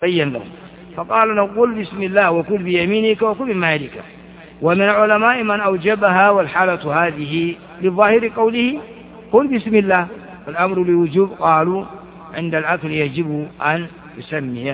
بين لهم، فقال له قل بسم الله وكل بيمينك وكل مما يليك. ومن العلماء من أوجبها، والحالة هذه لظاهر قوله قل بسم الله، الأمر لوجوب، قالوا عند الأكل يجب أن يسمي.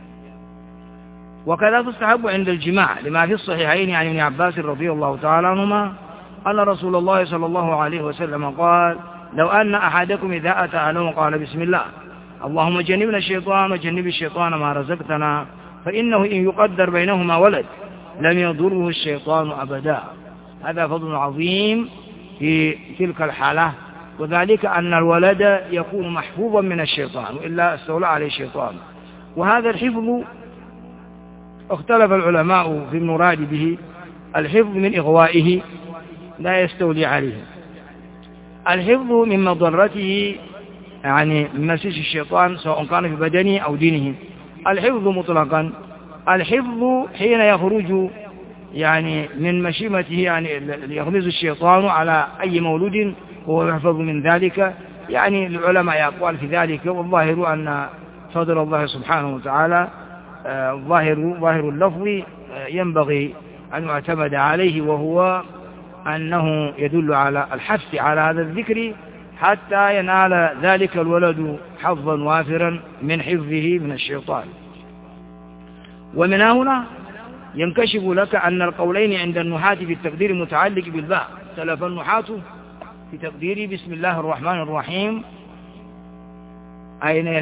وكذا تستحب عند الجماع لما في الصحيحين عن ابن عباس رضي الله تعالى عنهما أن رسول الله صلى الله عليه وسلم قال لو أن أحدكم إذا أتى أهله قال بسم الله اللهم جنبنا الشيطان وجنب الشيطان ما رزقتنا، فإنه إن يقدر بينهما ولد لم يضره الشيطان أبدا. هذا فضل عظيم في تلك الحالة، وذلك أن الولد يكون محفوظا من الشيطان، وإلا استولى عليه الشيطان. وهذا الحفظ اختلف العلماء في المراد به، الحفظ من إغوائه لا يستولي عليه، الحفظ من مضرته يعني من مسيس الشيطان سواء كان في بدنه أو دينه. الحفظ مطلقا، الحفظ حين يخرج يعني من مشيمته، يعني يغمز الشيطان على أي مولود وهو يحفظ من ذلك، يعني العلماء أقوال في ذلك، والظاهر أن فضل الله سبحانه وتعالى ظاهر اللفظ ينبغي أن يعتمد عليه، وهو أنه يدل على الحث على هذا الذكر حتى ينال ذلك الولد حظا وافرا من حفظه من الشيطان. ومن هنا ينكشف لك أن القولين عند النحاة في التقدير متعلق بالباء. اختلف النحاة في تقدير بسم الله الرحمن الرحيم أين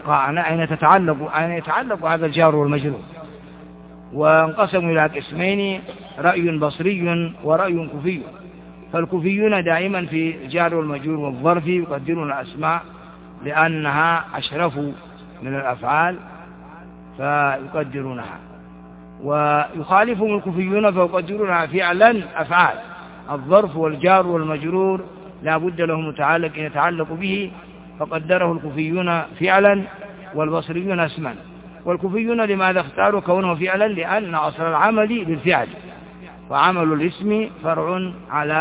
يتعلق هذا الجار والمجرور، وانقسموا إلى قسمين، رأي بصري ورأي كوفي. فالكوفيون دائما في الجار والمجرور والظرف يقدرون الأسماء لأنها أشرف من الأفعال فيقدرونها، ويخالفهم الكوفيون فيقدرونها فعلا أفعال. الظرف والجار والمجرور لا بد له متعلق يتعلق به، فقدره الكوفيون فعلا والبصريون اسما. والكوفيون لماذا اختاروا كونه فعلا؟ لأن أصل العمل للفعل، وعمل الاسم فرع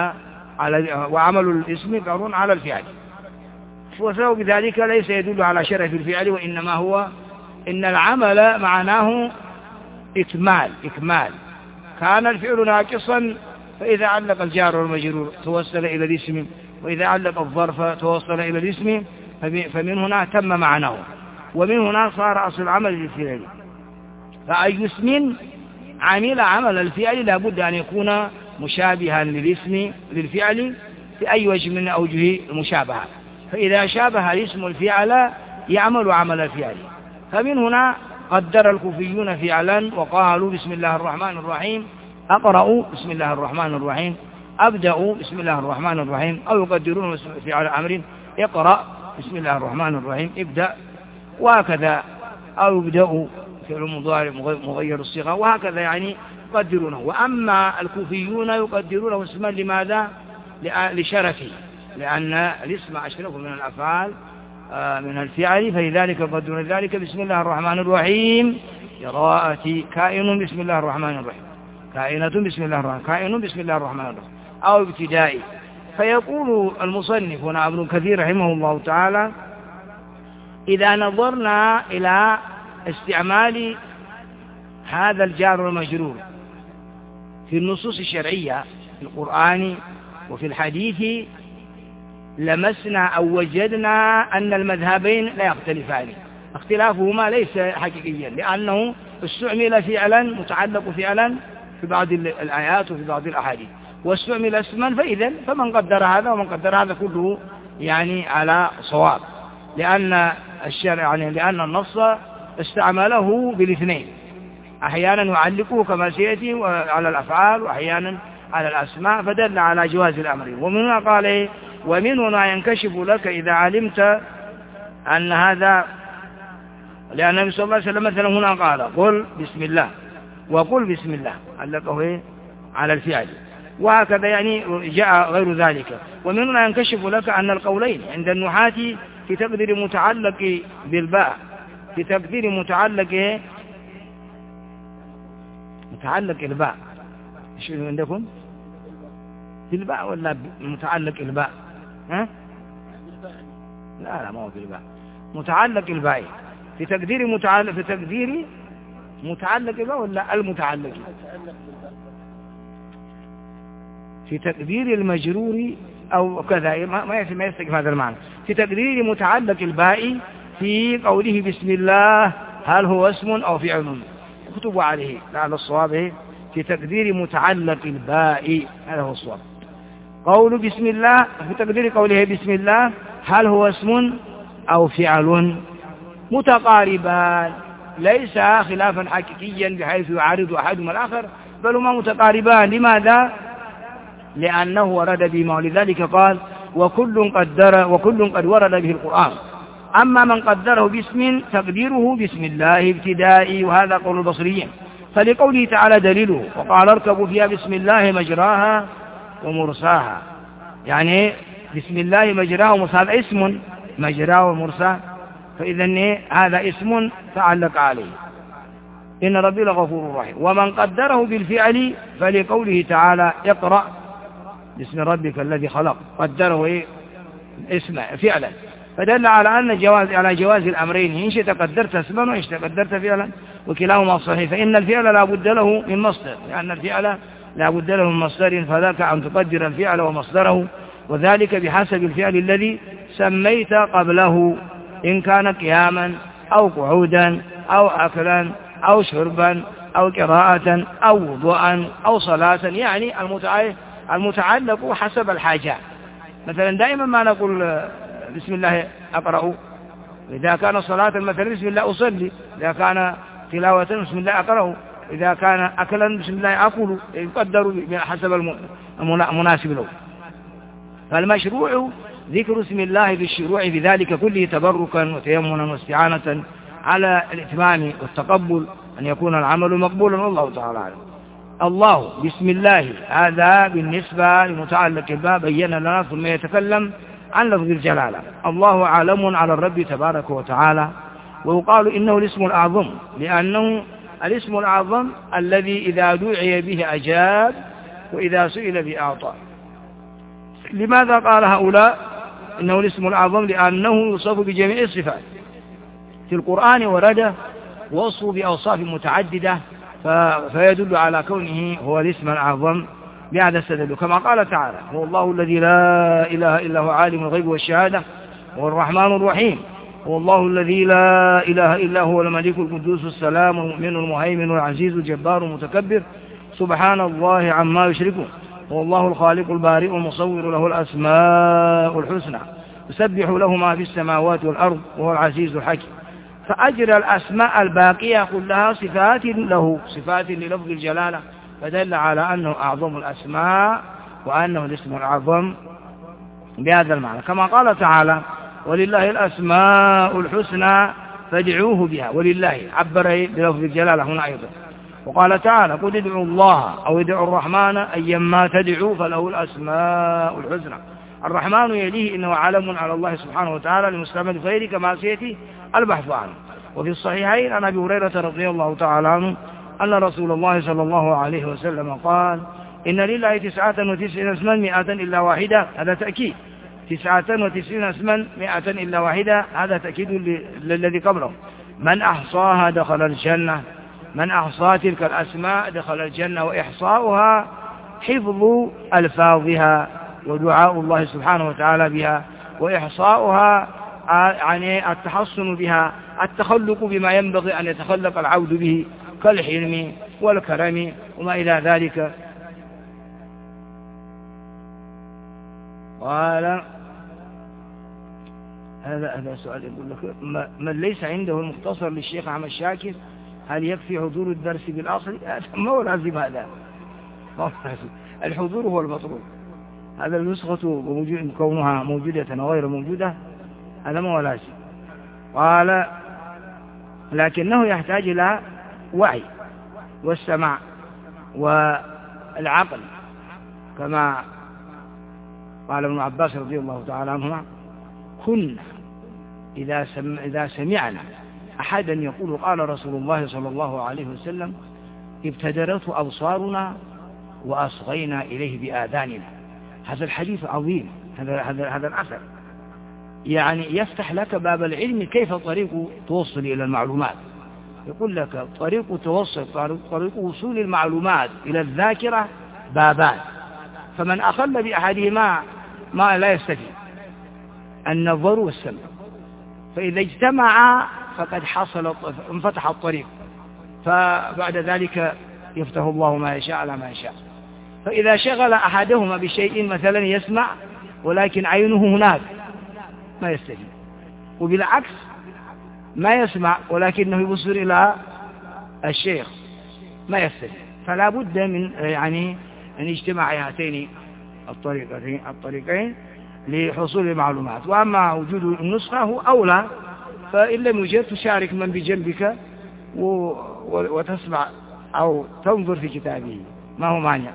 على الفعل، وسبب بذلك ليس يدل على شرف الفعل، وإنما هو إن العمل معناه إكمال. كان الفعل ناقصا، فإذا علق الجار والمجرور توصل إلى الاسم، وإذا علق الظرف توصل إلى الاسم، فمن هنا تم معناه، ومن هنا صار أصل العمل للفعل. فأي اسم عمل عمل الفعل لابد أن يكون مشابها للفعل في أي وجه من أوجه المشابهة، فإذا شابه الاسم الفعل يعمل عمل الفعل. فمن هنا قدر الكوفيون فعلا وقالوا بسم الله الرحمن الرحيم، أقرأ بسم الله الرحمن الرحيم، أبدأ بسم الله الرحمن الرحيم، أو يقدرون فعل أمر، اقرأ بسم الله الرحمن الرحيم، ابدأ، وهكذا، أو يبدأ فعل مضارع مغير الصيغة، وهكذا يعني يقدرونه. وأما الكوفيون يقدرونه اسما لماذا؟ لشرفه، لأن الاسم أشرف من الأفعال من الفعل، فلذلك يقدرون ذلك بسم الله الرحمن الرحيم، قراءة كائن بسم الله الرحمن الرحيم، كائنة بسم الله الرحمن، كائن بسم الله الرحمن الرحيم، أو ابتدائي. فيقول المصنف هنا ابن كثير رحمه الله تعالى: إذا نظرنا إلى استعمال هذا الجار والمجرور في النصوص الشرعية في القرآن وفي الحديث لمسنا أو وجدنا أن المذهبين لا يختلفان، اختلافهما ليس حقيقيا، لأنه استعمل فعلا متعلق فعلا في بعض الآيات وفي بعض الأحاديث، واستعمل اسما، فمن قدر هذا ومن قدر هذا كله يعني على صواب، لأن الشرع يعني لأن النص استعمله بالاثنين، أحيانا يعلقه كما سيأتي على الأفعال وأحيانا على الأسماء، فدل على جواز الأمر. ومن هنا قال: ومن هنا ينكشف لك إذا علمت أن هذا، لأن النبي صلى الله عليه وسلم مثلا هنا قال قل بسم الله وقل بسم الله، علقه على الفعل، وهكذا يعني جاء غير ذلك. ومن هنا ينكشف لك أن القولين عند النحاة في تقدير متعلق بالباء، في تقدير متعلق الباء، شو عندكم في الباء ولا متعلق الباء؟ ها؟ لا ما هو في الباء، متعلق الباء. في تقدير متعلق بقى ولا المتعلق؟ في تقدير المجرور أو كذا ما يستقف هذا المعنى. في تقدير متعلق الباء في قوله بسم الله هل هو اسم أو فعل؟ اكتبوا عليه لعل الصواب في تقدير متعلق الباء، هذا هو الصواب. قول بسم الله في تقدير قوله بسم الله هل هو اسم أو فعل؟ متقاربان، ليس خلافا حقيقيا بحيث يعارض أحدهما الآخر، بل هما متقاربان. لماذا؟ لأنه ورد بما، ولذلك قال وكل قد ورد به القرآن. أما من قدره باسم تقديره بسم الله ابتدائي، وهذا قول البصريين، فلقوله تعالى دليله وقال اركبوا فيها بسم الله مجراها ومرساها، يعني بسم الله مجراها ومرساها، هذا اسم مجراها ومرساها، فإذا هذا اسم تعلق عليه إن ربي لغفور رحيم. ومن قدره بالفعل فلقوله تعالى اقرأ باسم ربك الذي خلق، قدره اسم فعلا، فدل على أن جواز الأمرين، إن شئت قدرت اسما وإن شئت قدرت فعلا، وكلاهما صحيح. فإن الفعل لا بد له من مصدر، لأن الفعل لا بد له من مصدر، فذاك أن تقدر الفعل ومصدره، وذلك بحسب الفعل الذي سميت قبله، إن كان قياما أو قعودا أو أكلا أو شربا أو قراءة أو وضوءا أو صلاة، يعني المتعلق حسب الحاجة. مثلا دائما ما نقول بسم الله أقرأ، إذا كان صلاة مثلا بسم الله أصلي، إذا كان تلاوة بسم الله أقرأ، إذا كان أكلا بسم الله أكل، يقدر حسب المناسب له. فالمشروع ذكر اسم الله بالشروع بذلك كله تبركا وتيمنا واستعانة على الإتمام والتقبل، أن يكون العمل مقبولا، والله تعالى أعلم. الله بسم الله هذا بالنسبة لمتعلق الباب بين لنا، ثم يتكلم عن لفظ الجلالة. الله عالم على الرب تبارك وتعالى، ويقال إنه الاسم الأعظم، لأنه الاسم الأعظم الذي إذا دعي به أجاب وإذا سئل به أعطى. لماذا قال هؤلاء إنه الاسم الأعظم؟ لأنه يوصف بجميع الصفات. في القرآن ورد وصف بأوصاف متعددة، فيدل على كونه هو الاسم الأعظم بهذا السبب، كما قال تعالى هو الله الذي لا إله إلا هو عالم الغيب والشهادة هو الرحمن الرحيم، هو الله الذي لا إله إلا هو الملك القدوس السلام المؤمن المهيمن العزيز الجبار المتكبر سبحان الله عما يشركون، هو الله الخالق البارئ المصور له الأسماء الحسنى يسبح له ما في السماوات والأرض وهو العزيز الحكيم. فأجرى الأسماء الباقية كلها صفات له، صفات للفظ الجلالة، فدل على أنه أعظم الأسماء وأنه الاسم الأعظم بهذا المعنى، كما قال تعالى ولله الأسماء الحسنى فادعوه بها، ولله عبر بلفظ الجلالة هنا أيضا. وقال تعالى قل ادعوا الله أو ادعوا الرحمن أيما تدعوا فله الأسماء الحسنى. الرحمن يليه إنه علم على الله سبحانه وتعالى لمستعمل غيره كما سيأتي البحث عنه. وفي الصحيحين عن أبي هريرة رضي الله تعالى عنه أن رسول الله صلى الله عليه وسلم قال إن لله 99 اسما 100 إلا واحدة، هذا تأكيد، 99 اسما 100 إلا واحدة، هذا تأكيد للذي قبله. من أحصاها دخل الجنة، من أحصى تلك الأسماء دخل الجنة، وإحصاؤها حفظ ألفاظها ودعاء الله سبحانه وتعالى بها، وإحصاؤها يعني التحصن بها، التخلق بما ينبغي أن يتخلق العبد به كالحلم والكرم وما إلى ذلك. قال هذا سؤال يقول لك من ليس عنده المختصر للشيخ أحمد شاكر هل يكفي حضور الدرس بالأصل؟ ما هو لازم هذا، الحضور هو المطلوب. هذا النسخة كونها موجودة وغير موجودة هذا ما هو لازم. قال لكنه يحتاج إلى وعي والسماع والعقل، كما قال ابن عباس رضي الله تعالى عنهما كنا إذا سمعنا أحدا يقول قال رسول الله صلى الله عليه وسلم ابتدرته أبصارنا وأصغينا إليه بآذاننا. هذا الحديث عظيم، هذا الأثر يعني يفتح لك باب العلم كيف طريق توصل إلى المعلومات. يقول لك طريق توصل، طريق وصول المعلومات إلى الذاكرة بابان، فمن أخل بأحدهما ما لا يستفيد، النظر والسمع، فإذا اجتمع فقد حصل انفتح الطريق، فبعد ذلك يفتح الله ما يشاء على ما يشاء. فإذا شغل أحدهما بشيء مثلا يسمع ولكن عينه هناك ما يستفيد، وبالعكس ما يسمع ولكنه يبصر إلى الشيخ ما يستفيد. فلا بد من يعني أن يجتمع هاتين الطريقين لحصول المعلومات. وأما وجود النسخة هو أولى، فإن لم يوجد تشارك من بجنبك وتسمع أو تنظر في كتابه، ما هو مانع.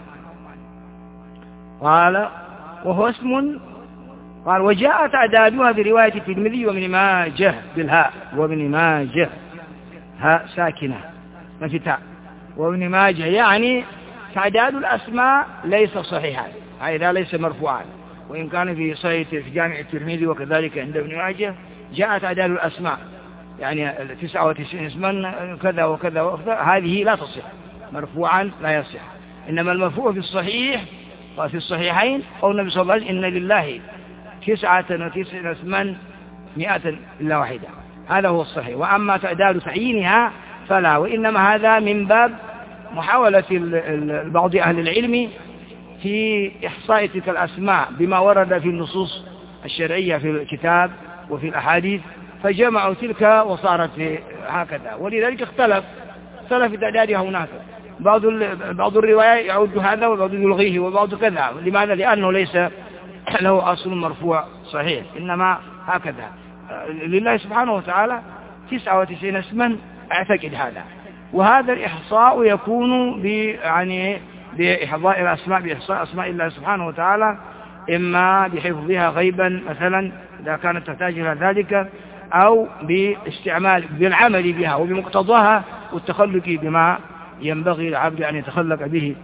قال وهو اسم، قال وجاءت أعدادها في رواية الترمذي وابن ماجه بالهاء، وابن ماجه هاء ساكنة مفتاح، وابن ماجه يعني تعداد الأسماء ليس صحيحا، هذا ليس مرفوعا، وإن كان في صحيح في جامع الترمذي وكذلك عند ابن ماجه جاءت تعداد الأسماء يعني 99 اسما كذا وكذا وكذا، هذه لا تصح مرفوعا، لا يصح. إنما المرفوع في الصحيح وفي الصحيحين قول النبي صلى الله عليه وسلم إن لله 99 اسما 100 إلا واحدة، هذا هو الصحيح. وأما تعداد تعيينها فلا، وإنما هذا من باب محاولة بعض أهل العلم في إحصاء تلك الأسماء بما ورد في النصوص الشرعية في الكتاب وفي الأحاديث، فجمعوا تلك وصارت هكذا. ولذلك اختلف في تعدادها هناك، بعض الرواية يعود هذا وبعض يلغيه وبعض كذا. لماذا؟ لأنه ليس له أصل مرفوع صحيح، إنما هكذا. لله سبحانه وتعالى 99 اسما أعتقد هذا، وهذا الإحصاء يكون يعني بإحضاء الأسماء، بإحصاء أسماء الله سبحانه وتعالى، إما بحفظها غيبا مثلا إذا كانت تحتاج إلى ذلك، أو بالعمل بها وبمقتضاها والتخلق بما ينبغي العبد أن يتخلق به.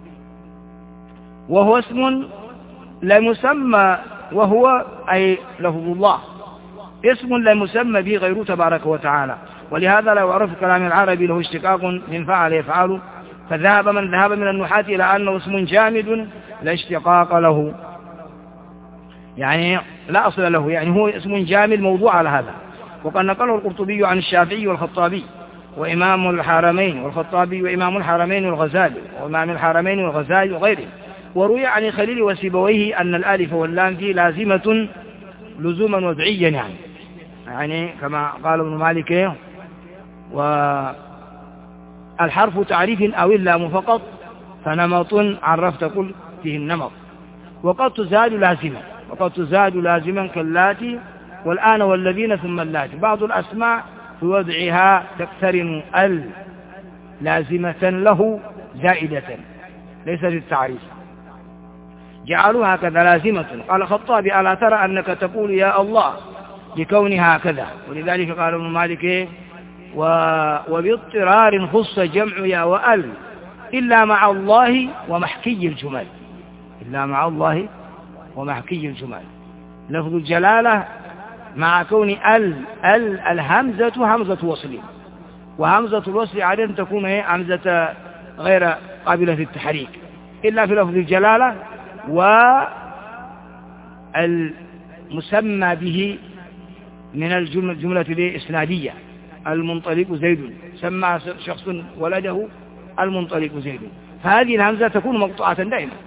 وهو اسم لا مسمى، وهو أي لفظ الله، اسم لا مسمى به غيره تبارك وتعالى. ولهذا لا يعرف كلام العربي له اشتقاق من فعل يفعل، فذهب من ذهب من النحاة إلى أنه اسم جامد لا اشتقاق له، يعني لا أصل له، يعني هو اسم جامد موضوع على هذا. وقد نقله القرطبي عن الشافعي والخطابي وإمام الحرمين، والخطابي وإمام الحرمين والغزالي وإمام الحرمين والغزالي وغيره. وروي عن الخليل وسيبويه أن الألف واللام فيه لازمة لزوما وضعيا، يعني كما قال ابن مالك والحرف تعريف أو اللام فقط، فنمط عرفت كل فيه النمط. وقد تزاد لازما كاللاتي والآن والذين ثم اللاتي. بعض الأسماء في وضعها تقترن لازمة له زائدة ليس للتعريف، جعلوها هكذا لازمة. قال الخطابي ألا ترى أنك تقول يا الله لكونها هكذا. ولذلك قال ابن مالك وباضطرار خص جمع يا وأل إلا مع الله ومحكي الجمل، إلا مع الله ومحكي الجمل. لفظ الجلالة مع كون الهمزة همزة وصل، وهمزة الوصل عادة تكون همزة غير قابلة للتحريك إلا في لفظ الجلالة. والمسمى به من الجملة الإسنادية المنطلق زيد، سمى شخص ولده المنطلق زيد، فهذه الهمزة تكون مقطوعة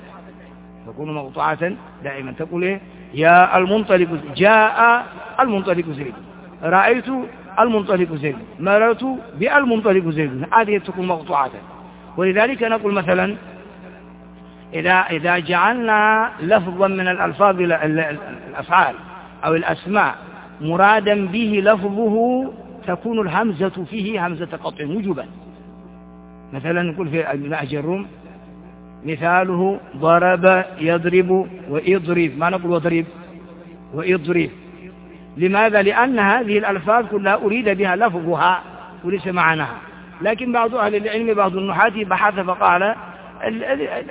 دائما، تقول إيه؟ يا المنطلق، جاء المنطلق زيد، رأيت المنطلق زيد، مررت بالمنطلق زيد، هذه تكون مقطوعة. ولذلك نقول مثلا إذا جعلنا لفظا من الألفاظ الأفعال أو الأسماء مرادا به لفظه تكون الهمزة فيه همزة قطع وجوبا. مثلا نقول في نهج الروم مثاله ضرب يضرب وإضرب، ما نقول وإضرب. لماذا؟ لأن هذه الألفاظ كلها أريد بها لفظها وليس معناها. لكن بعض أهل العلم بعض النحاة بحث فقال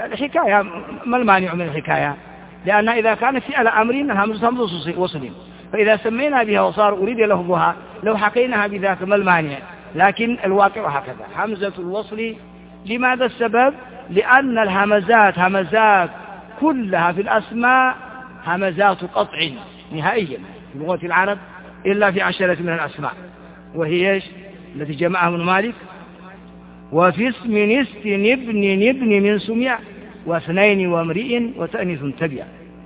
الحكاية ما المانع من الحكاية؟ لأن إذا كانت فعل أمر الهمزة همزة وصل، فإذا سمينا بها وصار أريد لفظها لو حكيناها بذاك ما المانع، لكن الواقع هكذا همزة الوصل. لماذا السبب؟ لأن الهمزات همزات كلها في الأسماء همزات قطع نهائيا في لغة العرب إلا في 10 من الأسماء، وهي إيش؟ التي جمعها ابن مالك: وفي اسم نست نبن من سمع واثنين وامرئ وتأنيث تبع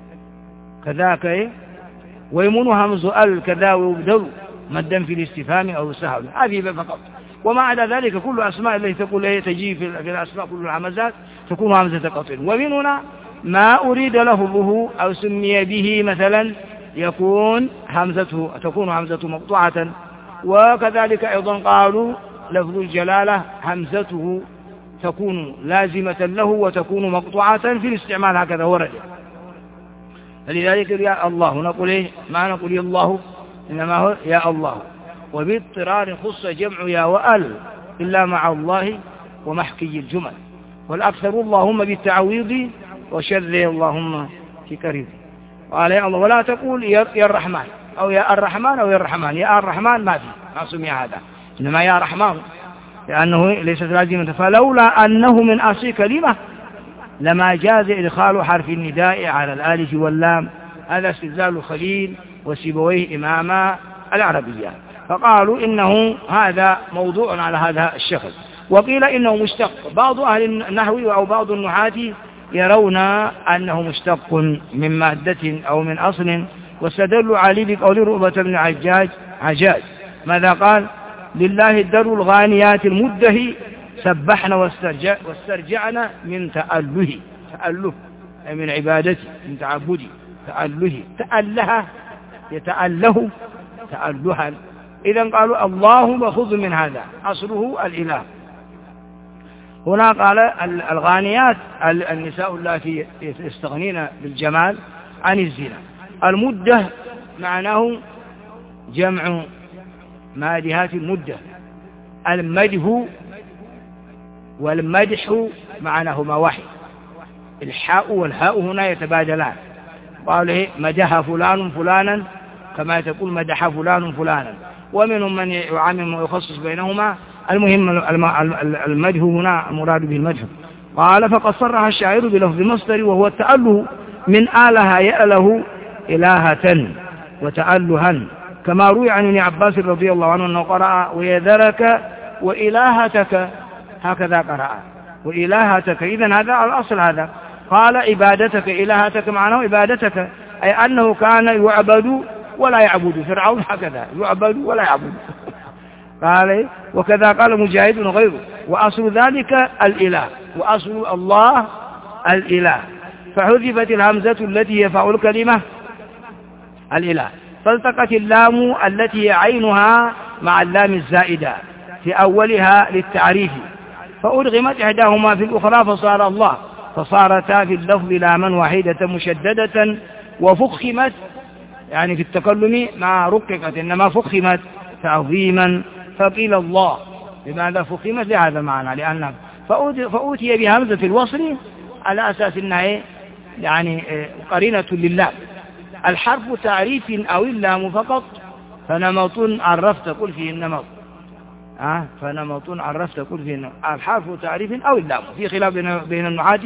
كذاك إيه؟ ويمون همز كذا ويبدل مدا في الاستفهام أو السهل، هذه فقط. وما عدا ذلك كل أسماء التي تقول إيه تجي في الأسماء كل الهمزات تكون همزة قطع. ومن هنا ما أريد لفظه أو سمي به مثلا تكون همزته مقطوعة. وكذلك أيضا قالوا لفظ الجلالة همزته تكون لازمة له وتكون مقطوعة في الاستعمال، هكذا ورد. فلذلك يا الله نقول إيه؟ ما نقول يا الله، إنما هو يا الله. وباضطرار خص جمع يا وأل إلا مع الله ومحكي الجمل، والأكثر اللهم بالتعويض وشر اللهم في كريم. قال يا الله، ولا تقول يا الرحمن أو يا الرحمن أو يا الرحمن. يا الرحمن ما سمي هذا، إنما يا رحمن لأنه ليست لازمة. فلولا أنه من أصل كلمة لما جاز إدخال حرف النداء على الألف واللام. هذا استدلال الخليل وسيبويه إماما العربية، فقالوا إنه هذا موضوع على هذا الشكل. وقيل إنه مشتق. بعض أهل النحو أو بعض النحاة يرون أنه مشتق من مادة أو من أصل، واستدلوا عليه بقول رؤبة بن عجاج ماذا قال؟ لله الدر الغانيات المده سبحنا واسترجعنا من تأله أي من عبادته من تعبده تأله يتأله تألها. إذن قالوا الله مأخوذ من هذا أصله الإله. هنا قال الغانيات النساء اللاتي يستغنين بالجمال عن الزنا. المدة معناه جمع مادهات المدة. المده والمدح معناهما واحد، الحاء والهاء هنا يتبادلان. قال إيه؟ مدح فلان فلانا كما تقول مدح فلان فلانا. ومنهم من يعمم ويخصص بينهما. المهم المدح هنا المراد به المدح. قال فقد صرح الشاعر بلفظ مصدر وهو التأله من آله يأله إلهة وتألها، كما روي عن ابن عباس رضي الله عنه أنه قرأ ويذرك وإلهتك، هكذا قرأ وإلهتك. إذن هذا الأصل هذا. قال عبادتك إلهتك معناه عبادتك، أي أنه كان يعبد ولا يعبد. فرعون هكذا يعبد ولا يعبد. قال وكذا قال مجاهد وغيره. وأصل ذلك الإله، وأصل الله الإله. فحذفت الهمزة التي يفعل الكلمة الإله، فالتقت اللام التي عينها مع اللام الزائدة في أولها للتعريف، فأدغمت إحداهما في الأخرى فصار الله، فصارتا في اللفظ لاما واحدة مشددة. وفخمت يعني في التكلم ما رققت، إنما فخمت تعظيما فقيل الله. لماذا فخمت؟ لهذا المعنى، لأنها فأوتي بهمزة الوصل على أساس أنها يعني قرينة لله. الحرف تعريف أو اللام فقط، فنمط عرفت قل فيه النمط، فنمط عرفت قل فيه النمط. الحرف تعريف أو اللام. في خلاف بين النحاة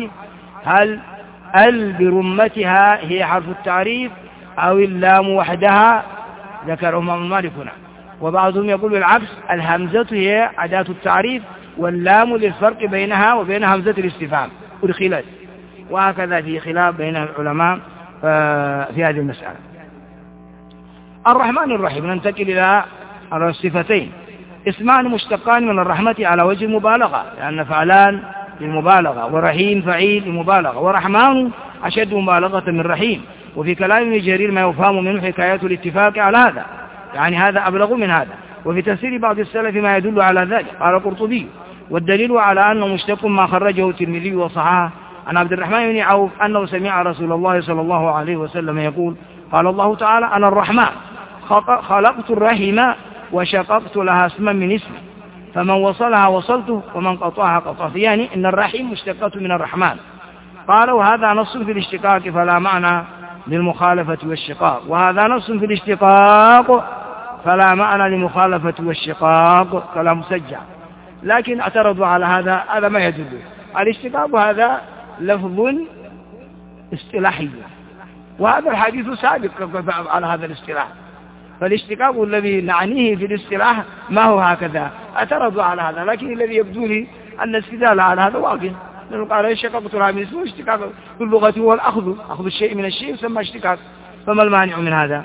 هل برمتها هي حرف التعريف أو اللام وحدها، ذكر إمام مالك هنا. وبعضهم يقول بالعكس، الهمزة هي أداة التعريف واللام للفرق بينها وبين همزة الاستفهام أدخلت. وهكذا في خلاف بين العلماء في هذه المسألة. الرحمن الرحيم. ننتقل إلى الصفتين. اسمان مشتقان من الرحمة على وجه المبالغة، لأن فعلان للمبالغة، ورحيم فعيل للمبالغة، ورحمن أشد مبالغة من رحيم. وفي كلام ابن جرير ما يفهم منه حكاية الاتفاق على هذا، يعني هذا أبلغ من هذا. وفي تفسير بعض السلف ما يدل على ذلك. قال القرطبي والدليل على أنه مشتق ما خرجه الترمذي وصححه عن عبد الرحمن بن عوف أنه سمع رسول الله صلى الله عليه وسلم يقول قال الله تعالى أنا الرحمن خلقت الرحم وشققت لها اسما من اسمي، فمن وصلها وصلته ومن قطعها قطعت. يعني إن الرحم مشتقة من الرحمن. قالوا هذا نص في الاشتقاق فلا معنى للمخالفة والشقاق، وهذا نص في الاشتقاق فلا معنى لمخالفة والشقاق كلام مسجع، لكن اعترضوا على هذا ما يدل. الاشتقاق هذا لفظ اصطلاحي، وهذا الحديث سابق على هذا الاصطلاح، فالاشتقاق الذي نعنيه في الاصطلاح ما هو هكذا. اعترضوا على هذا، لكن الذي يبدو لي أن الاستدلال على هذا واضح، لأنه قال اشتقاق العام اسمه اشتقاق في اللغة هو أخذ الشيء من الشيء يسمى اشتقاق، فما المانع من هذا؟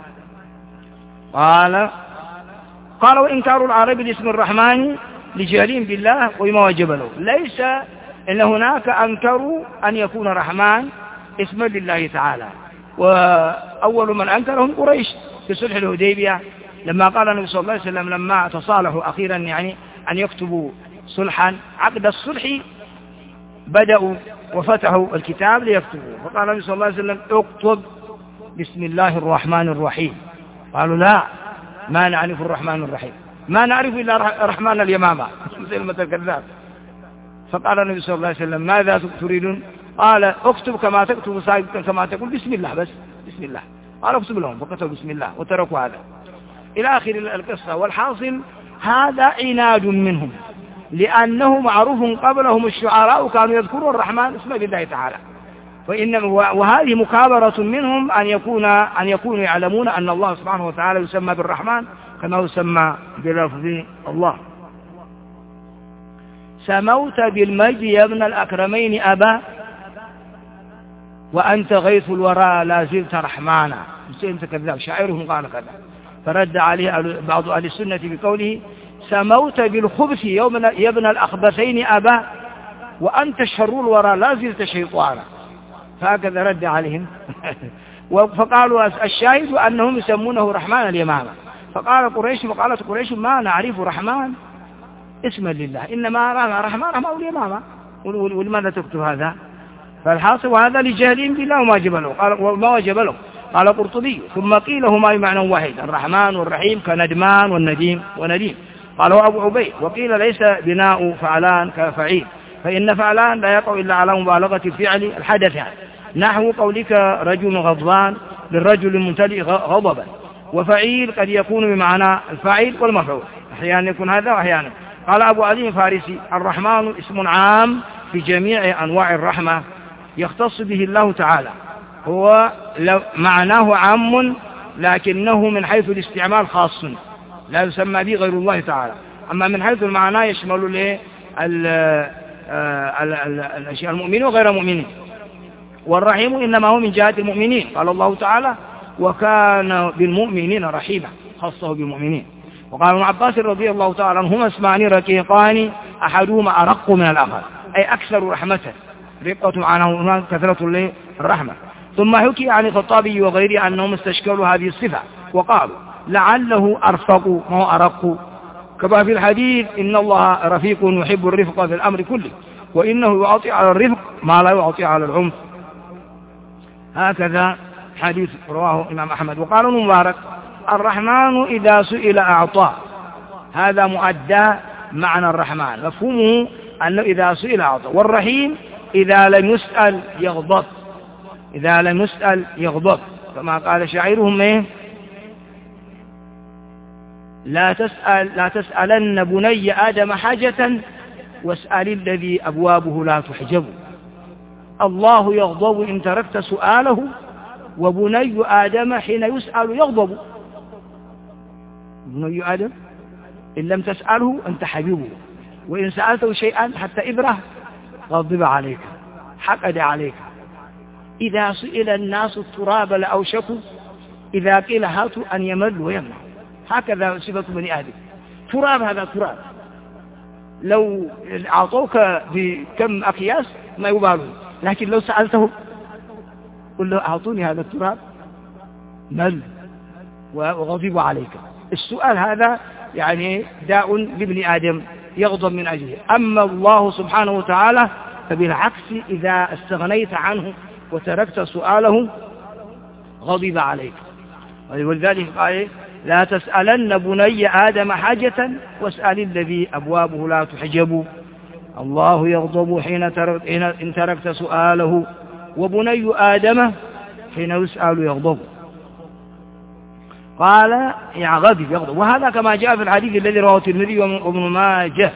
قال وإنكار العرب لاسم الرحمن لجهلهم بالله وما وجب له، ليس إن هناك أنكروا أن يكون رحمن اسما لله تعالى، وأول من أنكرهم قريش في صلح الحديبية، لما قال النبي صلى الله عليه وسلم لما تصالحوا أخيرا يعني أن يكتبوا صلحا، عقد الصلح بدأوا وفتحوا الكتاب ليكتبوا، فقال النبي صلى الله عليه وسلم اكتب بسم الله الرحمن الرحيم. قالوا لا، ما نعرف الرحمن الرحيم، ما نعرف إلا رحمن اليمامة مسلمة الكذاب. فقال النبي صلى الله عليه وسلم ماذا تريدون؟ قال اكتب كما تكتب كما تقول بسم الله، بس بسم الله. قال اكتب لهم فكتبوا بسم الله وتركوا هذا إلى آخر القصة. والحاصل هذا عناد منهم، لأنه معروف قبلهم الشعراء كانوا يذكرون الرحمن اسمه لله تعالى، وهذه مكابرة منهم أن يكونوا يعلمون أن الله سبحانه وتعالى يسمى بالرحمن كما يسمى بلفظ الله. سموت بالمجد يا ابن الأكرمين أبا وأنت غيث الوراء لا زلت رحمانا. مسلم كذاب، شاعرهم قال كذا، فرد عليه بعض أهل السنة بقوله سموت بالخبث يا ابن الأخبثين أبا وأنت شر الوراء لا زلت شيطانا، فهكذا رد عليهم. فقالوا الشاهد أنهم يسمونه رحمن اليمامة. فقالت قريش ما نعرف رحمن اسما لله، إنما رحمن اليمامة، ولماذا تكتب هذا؟ فالحاصل هذا لجهلهم بالله وما وجب له. قال وما وجب له، قال قرطبي ثم قيل هما بمعنى واحد، الرحمن والرحيم كندمان والنديم ونديم. قاله أبو عبيد وقيل ليس بناء فعلان كفعيل، فإن فعلان لا يقع إلا على مبالغة الفعل الحدث، يعني نحو قولك رجل غضبان للرجل الممتلئ غضبا، وفعيل قد يكون بمعنى الفاعل والمفعول، أحيانا يكون هذا وأحيانا. قال أبو علي الفارسي الرحمن اسم عام في جميع أنواع الرحمة يختص به الله تعالى، هو معناه عام لكنه من حيث الاستعمال خاص لا يسمى به غير الله تعالى، أما من حيث المعنى يشمل الأشياء المؤمنين وغير المؤمنين. والرحيم إنما هو من جهة المؤمنين، قال الله تعالى وكان بالمؤمنين رحيما، خصه بالمؤمنين. وقال ابن عباس رضي الله تعالى عنهما اسمان رقيقان أحدهما أرق من الآخر، أي أكثر رحمة، رقة عنه كثرة الرحمة. ثم حكي عن الخطابي وغيره أنهم استشكلوا هذه الصفة وقالوا لعله أرفق ما هو أرق، كما في الحديث إن الله رفيق يحب الرفق في الأمر كله، وإنه يعطي على الرفق ما لا يعطي على العنف. هكذا حديث رواه الإمام أحمد. وقال المبارك الرحمن إذا سئل أعطى، هذا مؤدى معنى الرحمن، مفهومه أنه إذا سئل أعطى. والرحيم إذا لم يسأل يغضب، إذا لم يسأل يغضب، كما قال شاعرهم إيه لا تسألن بني آدم حاجة واسأل الذي أبوابه لا تحجب. الله يغضب إن تركت سؤاله، وبني آدم حين يسأل يغضب. بني آدم إن لم تسأله أنت حبيبه، وإن سألته شيئا حتى إبره غضب عليك حقد عليك. إذا سئل الناس التراب لأوشكوا، إذا قيل هاتوا أن يمل ويمنع. هكذا صفة بني آدم، تراب، هذا تراب، لو أعطوك بكم أقياس ما يبالون، لكن لو سألته قل له أعطوني هذا التراب مل وغضبوا عليك. السؤال هذا يعني داء لابن آدم يغضب من أجله. أما الله سبحانه وتعالى فبالعكس إذا استغنيت عنه وتركت سؤاله غضب عليك. ولذلك قال لا تسألن بني آدم حاجة واسأل الذي أبوابه لا تحجب. الله يغضب حين إن تركت سؤاله، وبني آدم حين يسأل يغضب. قال غضب يغضب. وهذا كما جاء في الحديث الذي رواه الترمذي وابن ماجه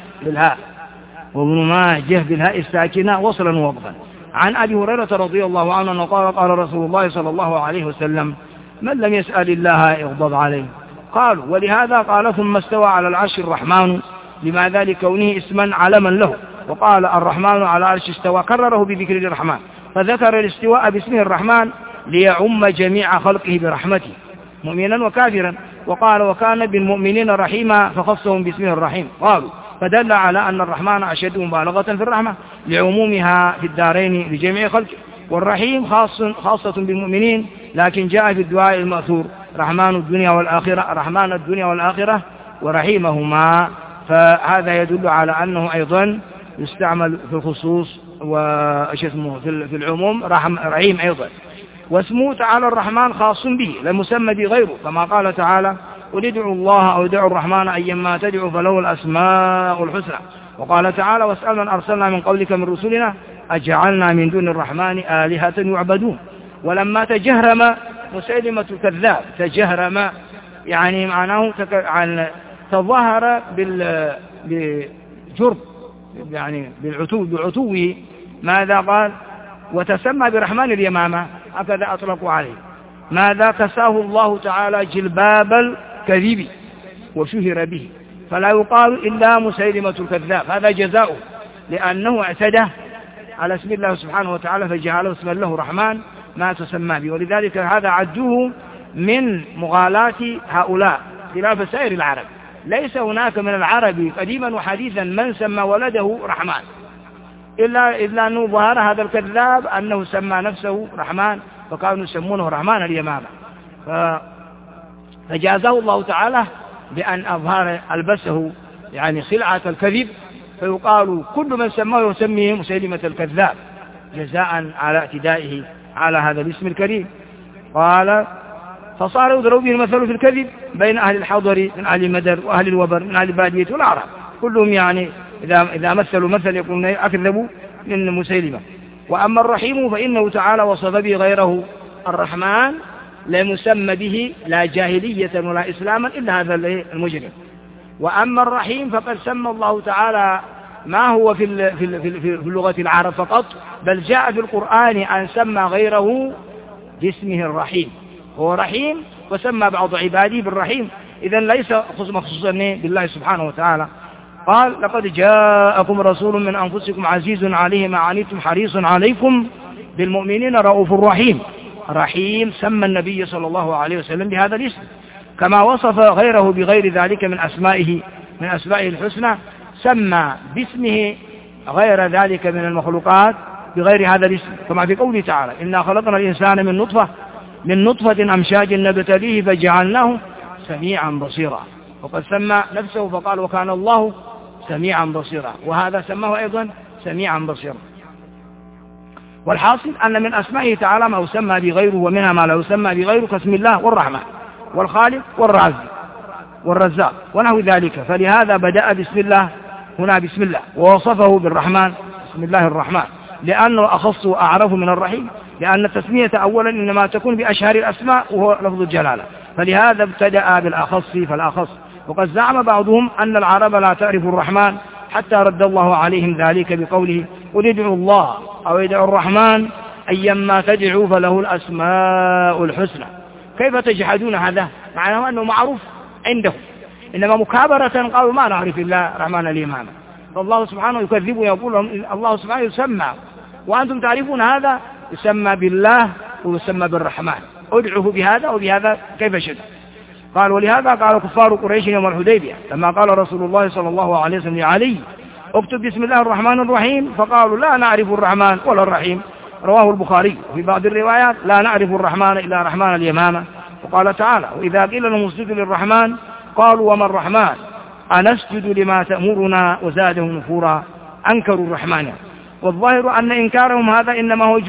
بالهاء الساكنة وصلا ووقفا عن أبي هريرة رضي الله عنه قال قال رسول الله صلى الله عليه وسلم: من لم يسأل الله يغضب عليه. قالوا: ولهذا قال: ثم استوى على العرش الرحمن، لماذا؟ لكونه اسما علما له. وقال: الرحمن على العرش استوى، كرره بذكر الرحمن، فذكر الاستواء باسمه الرحمن ليعم جميع خلقه برحمته مؤمنا وكافرا. وقال: وكان بالمؤمنين رحيما، فخصهم باسمه الرحيم. قالوا: فدل على أن الرحمن أشد مبالغة في الرحمة لعمومها في الدارين لجميع خلقه، والرحيم خاصة بالمؤمنين، لكن جاء في الدعاء المأثور: رحمن الدنيا والآخرة ورحيمهما. فهذا يدل على أنه أيضا يستعمل في الخصوص في العموم رحيم أيضا. واسمه تعالى الرحمن خاص به، لا مسمى بغيره، كما قال تعالى: قل ادعوا الله أو ادعوا الرحمن أيما تدعوا فله الأسماء الحسنى. وقال تعالى: واسأل من أرسلنا من قبلك من رسلنا أجعلنا من دون الرحمن آلهة يعبدون. ولما تجهرم مسيلمة الكذاب، تجهرم يعني معناه تظاهر بالجرب، يعني بعتوه، ماذا قال؟ وتسمى برحمن اليمامة، هكذا أطلقوا عليه. ماذا؟ كساه الله تعالى جلباب الكذب وشهر به، فلا يقال إلا مسيلمة الكذاب، هذا جزاؤه، لأنه اعتدى على اسم الله سبحانه وتعالى فجعله اسما له رحمن ما تسمى به. ولذلك هذا عدوه من مغالاة هؤلاء خلاف سائر العرب. ليس هناك من العرب قديما وحديثا من سمى ولده رحمن، إلا أنه ظهر هذا الكذاب أنه سمى نفسه رحمن، فكانوا يسمونه رحمن اليمامة. فجازه الله تعالى بأن ألبسه يعني خلعة الكذب، فيقال كل من سماه يسميه مسيلمة الكذاب جزاء على اعتدائه على هذا الاسم الكريم. قال: فصار يضرب به المثل في الكذب بين أهل الحضر من أهل المدر وأهل الوبر من أهل البادية والأعراب، كلهم يعني إذا مثلوا مثل يقولون أكذبوا من مسيلمة. وأما الرحيم فإنه تعالى وصف به غيره الرحمن، لا مسمى به لا جاهلية ولا إسلاما إلا هذا المجرم. وأما الرحيم فقد سمى الله تعالى ما هو في اللغة العرب فقط، بل جاء في القرآن أن سمى غيره باسمه الرحيم، هو رحيم وسمى بعض عباده بالرحيم، إذن ليس مخصوصا بالله سبحانه وتعالى. قال: لقد جاءكم رسول من أنفسكم عزيز عليه ما عنتم حريص عليكم بالمؤمنين رؤوف رحيم. رحيم سمى النبي صلى الله عليه وسلم بهذا الاسم، كما وصف غيره بغير ذلك من أسمائه الحسنى، سمى باسمه غير ذلك من المخلوقات بغير هذا الاسم، كما في قوله تعالى: إنا خلقنا الإنسان من نطفة أمشاج نبتليه فجعلناه سميعا بصيرا. وقد سمى نفسه فقال: وكان الله سميعا بصيرا، وهذا سماه أيضا سميعا بصيرا. والحاصل أن من أسمائه تعالى ما يسمى بغيره، ومنها ما لا يسمى بغيره كاسم الله والرحمن والخالق والرزاق ونحو ذلك. فلهذا بدأ بسم الله هنا بسم الله، ووصفه بالرحمن بسم الله الرحمن، لأنه أخص وأعرف من الرحيم، لأن التسمية أولا إنما تكون بأشهر الأسماء وهو لفظ الجلالة، فلهذا ابتدأ بالأخص فالأخص. وقد زعم بعضهم أن العرب لا تعرف الرحمن، حتى رد الله عليهم ذلك بقوله: قل ادعوا الله أو ادعوا الرحمن أيما تدعوا فله الأسماء الحسنى. كيف تجحدون هذا؟ معناه أنه معروف عندهم، إنما مكابرة قالوا ما نعرف إلا رحمن اليمامة. فالله سبحانه يكذب ويقول الله سبحانه يسمى، وأنتم تعرفون هذا، يسمى بالله ويسمى بالرحمن، ادعوه بهذا وبهذا كيف شئت. قال: ولهذا قال كفار قريش يوم الحديبية لما قال رسول الله صلى الله عليه وسلم لعلي: اكتب بسم الله الرحمن الرحيم، فقالوا: لا نعرف الرحمن ولا الرحيم. رواه البخاري. وفي بعض الروايات: لا نعرف الرحمن إلا رحمن اليمامة. وقال تعالى: وإذا قيل لهم اسجدوا للرحمن قالوا: وما الرحمن أنسجد لما تأمرنا وزادهم نفورا. أنكروا الرحمن. والظاهر أن إنكارهم هذا إنما هو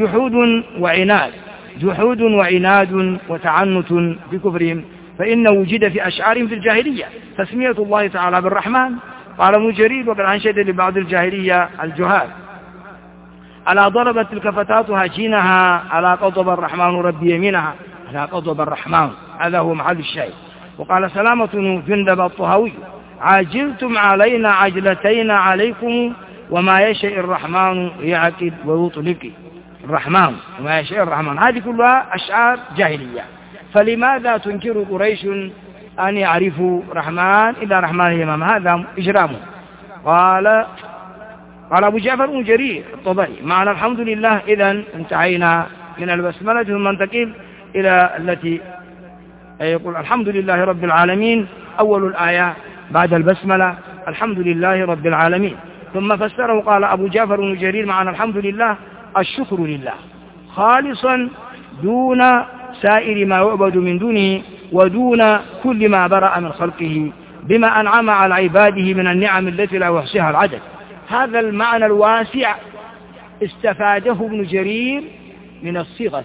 جحود وعناد وتعنت في كفرهم، فإنه وجد في أشعارهم في الجاهلية تسمية الله تعالى بالرحمن. قال ابن جرير: وقد أنشد لبعض الجاهلية الجهال ألا ضربت تلك فتاة هاجينها ألا قضب الرحمن ربي يمينها ألا قضب الرحمن. هذا هو محل الشاهد. وقال سلامة جندب الطهوي عاجلتم علينا عجلتين عليكم وما يشاء الرحمن يعقد ويطلق. الرحمن وما يشاء الرحمن هذه كلها أشعار جاهلية. فلماذا تنكر قريش أن يعرفوا رحمن إلا رحمن اليمام؟ هذا إجرامه. قال أبو جعفر بن جرير الطبري معنى الحمد لله إذن انتهينا من البسملة ثم ننتقل إلى التي يقول الحمد لله رب العالمين أول الآية بعد البسملة الحمد لله رب العالمين. ثم فسره قال أبو جعفر بن جرير معنى الحمد لله الشكر لله خالصا دون سائر ما يعبد من دونه ودون كل ما برأ من خلقه بما أنعم على عباده من النعم التي لا يحصيها العدد. هذا المعنى الواسع استفاده ابن جرير من الصيغة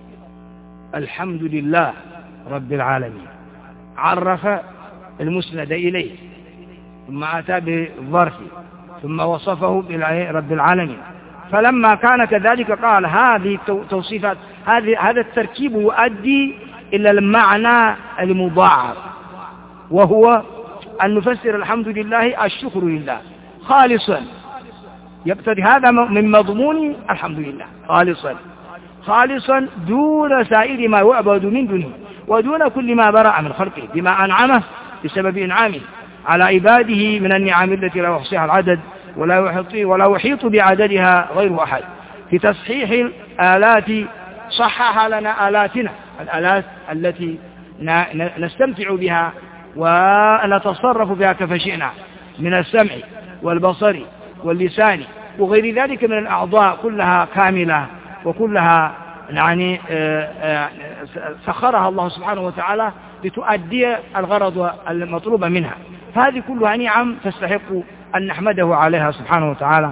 الحمد لله رب العالمين. عرف المسند إليه ثم أتى بالظرف ثم وصفه برب العالمين. فلما كان كذلك قال هذه توصيفات هذا التركيب يؤدي إلى المعنى المضاعف وهو أن نفسر الحمد لله الشكر لله خالصا. يقتضي هذا من مضمون الحمد لله خالصا دون سائر ما يعبد من دونه ودون كل ما برأ من خلقه بما أنعمه بسبب إنعامه على عباده من النعم التي لا يحصيها العدد ولا يحيط بعددها غير أحد. في تصحيح الآلات صحح لنا آلاتنا الآلات التي نستمتع بها ونتصرف بها كيف شئنا من السمع والبصر واللسان وغير ذلك من الأعضاء كلها كاملة وكلها يعني سخرها الله سبحانه وتعالى لتؤدي الغرض المطلوب منها. فهذه كلها نعم تستحق أن نحمده عليها سبحانه وتعالى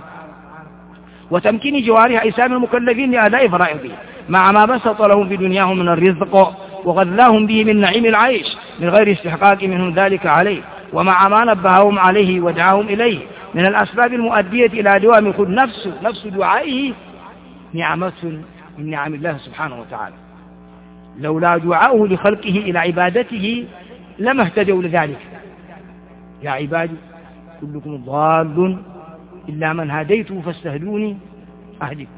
وتمكين جوارها إسام المكلفين لأداء فرائضه مع ما بسط لهم في دنياهم من الرزق وغذاهم به من نعيم العيش من غير استحقاق منهم ذلك عليه ومع ما نبههم عليه ودعاهم إليه من الأسباب المؤدية إلى دوام خذ نفس دعائه نعمة من نعم الله سبحانه وتعالى. لولا دعاؤه لخلقه إلى عبادته لما اهتدوا لذلك. يا عبادي كلكم ضال إلا من هديته فاستهدوني أهدكم.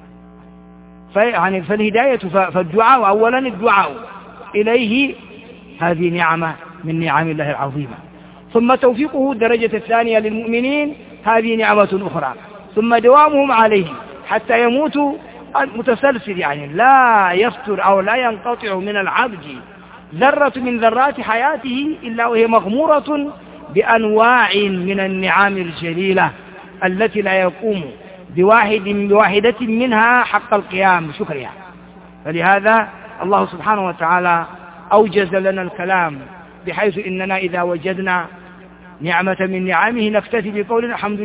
فالهداية فالدعاء أولا الدعاء إليه هذه نعمة من نعم الله العظيمة. ثم توفيقه الدرجة الثانية للمؤمنين هذه نعمة أخرى. ثم دوامهم عليه حتى يموتوا متسلسل يعني لا يفتر أو لا ينقطع من العبد ذرة من ذرات حياته إلا وهي مغمورة بأنواع من النعم الجليلة التي لا يقوم بواحدة منها حق القيام بشكرها. فلهذا الله سبحانه وتعالى أوجز لنا الكلام بحيث إننا إذا وجدنا نعمة من نعمه نكتفي بقول الحمد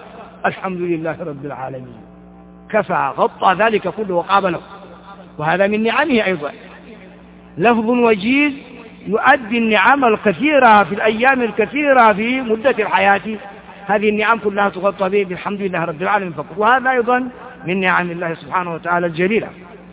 لله رب العالمين كفى غطى ذلك كله وقابله. وهذا من نعمه أيضا لفظ وجيز يؤدي النعم الكثيرة في الأيام الكثيرة في مدة الحياة. هذه النعم كلها تغطى به بالحمد لله رب العالمين فقط. وهذا أيضا من نعم الله سبحانه وتعالى الجليلة.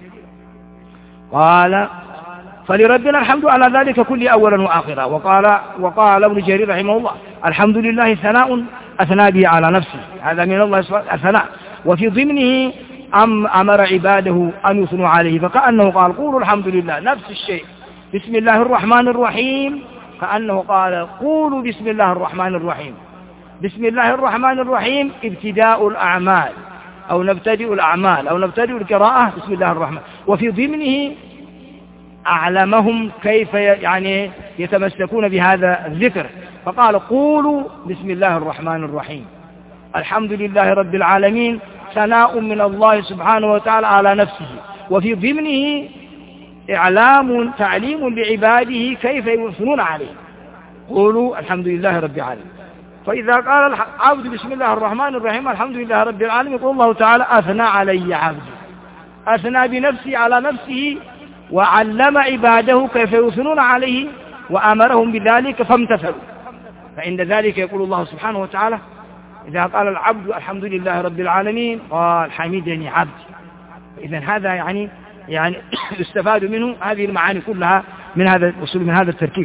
قال فلربنا الحمد على ذلك كل أولا وآخرا. وقال ابن جرير رحمه الله الحمد لله ثناء أثنى به على نفسه. هذا من الله الثناء وفي ضمنه أمر عباده أن يثنوا عليه فكأنه قال قولوا الحمد لله نفس الشيء بسم الله الرحمن الرحيم كأنه قال قولوا بسم الله الرحمن الرحيم. بسم الله الرحمن الرحيم ابتداء الأعمال أو نبتدئ الأعمال أو نبتدئ القراءة بسم الله الرحمن. وفي ضمنه أعلمهم كيف يعني يتمسكون بهذا الذكر فقال قولوا بسم الله الرحمن الرحيم. الحمد لله رب العالمين ثناء من الله سبحانه وتعالى على نفسه وفي ضمنه تعليم لعباده كيف يثنون عليه. قولوا الحمد لله رب العالمين. فإذا قال العبد بسم الله الرحمن الرحيم الحمد لله رب العالمين يقول الله تعالى أثنى علي عبدي أثنى بنفسي على نفسه وعلم عباده كيف يثنون عليه وأمرهم بذلك فامتثلوا. فعند ذلك يقول الله سبحانه وتعالى إذا قال العبد الحمد لله رب العالمين قال حمدني عبد. إذن هذا يعني يستفاد منه هذه المعاني كلها من هذا الأسلوب، من هذا التركيب.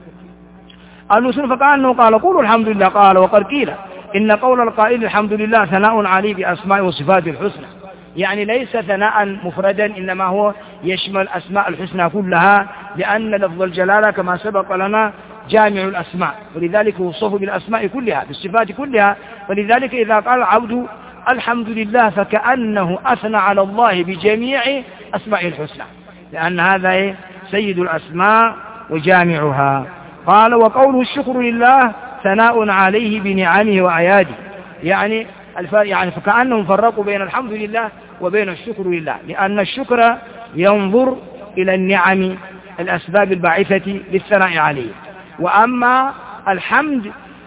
المسلم فقال أنه قال قولوا الحمد لله، قال وقد قيل إن قول القائل الحمد لله ثناء عليه بأسماء وصفات الحسنى، يعني ليس ثناء مفردا، إنما هو يشمل أسماء الحسنى كلها، لأن لفظ الجلالة كما سبق لنا جامع الأسماء، ولذلك يوصف بالأسماء كلها بالصفات كلها. فلذلك إذا قال العبد الحمد لله فكأنه أثنى على الله بجميع أسماء الحسنى، لأن هذا سيد الأسماء وجامعها. قال وقوله الشكر لله ثناء عليه بنعمه وأعياده، يعني فكأنهم فرقوا بين الحمد لله وبين الشكر لله، لأن الشكر ينظر إلى النعم الأسباب الباعثة للثناء عليه، وأما الحمد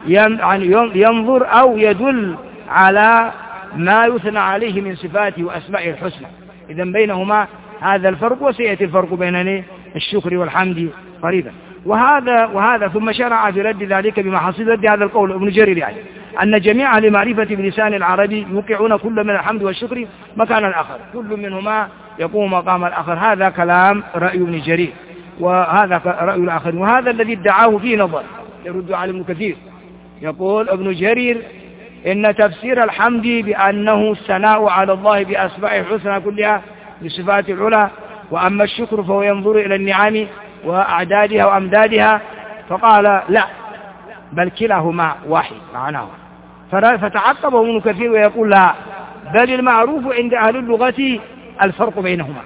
ينظر أو يدل على ما يثنى عليه من صفاته وأسمائه الحسنى. إذن بينهما هذا الفرق، وسيأتي الفرق بين الشكر والحمد قريبا. وهذا ثم شرع في رد ذلك بما حصل رد هذا القول ابن جرير، يعني أن جميع لمعرفة بلسان العربي يوقعون كل من الحمد والشكر مكان الآخر، كل منهما يقوم مقام الآخر. هذا كلام رأي ابن جرير، وهذا رأي الآخر، وهذا الذي ادعاه فيه نظر يرد على ابن كثير. يقول ابن جرير إن تفسير الحمد بأنه الثناء على الله بأسماء الحسنى كلها بصفات العلى، وأما الشكر فهو ينظر إلى النعم وأعدادها وأمدادها، فقال لا، بل كلاهما واحد معناه. فتعقبه ابن كثير ويقول لا، بل المعروف عند أهل اللغة الفرق بينهما،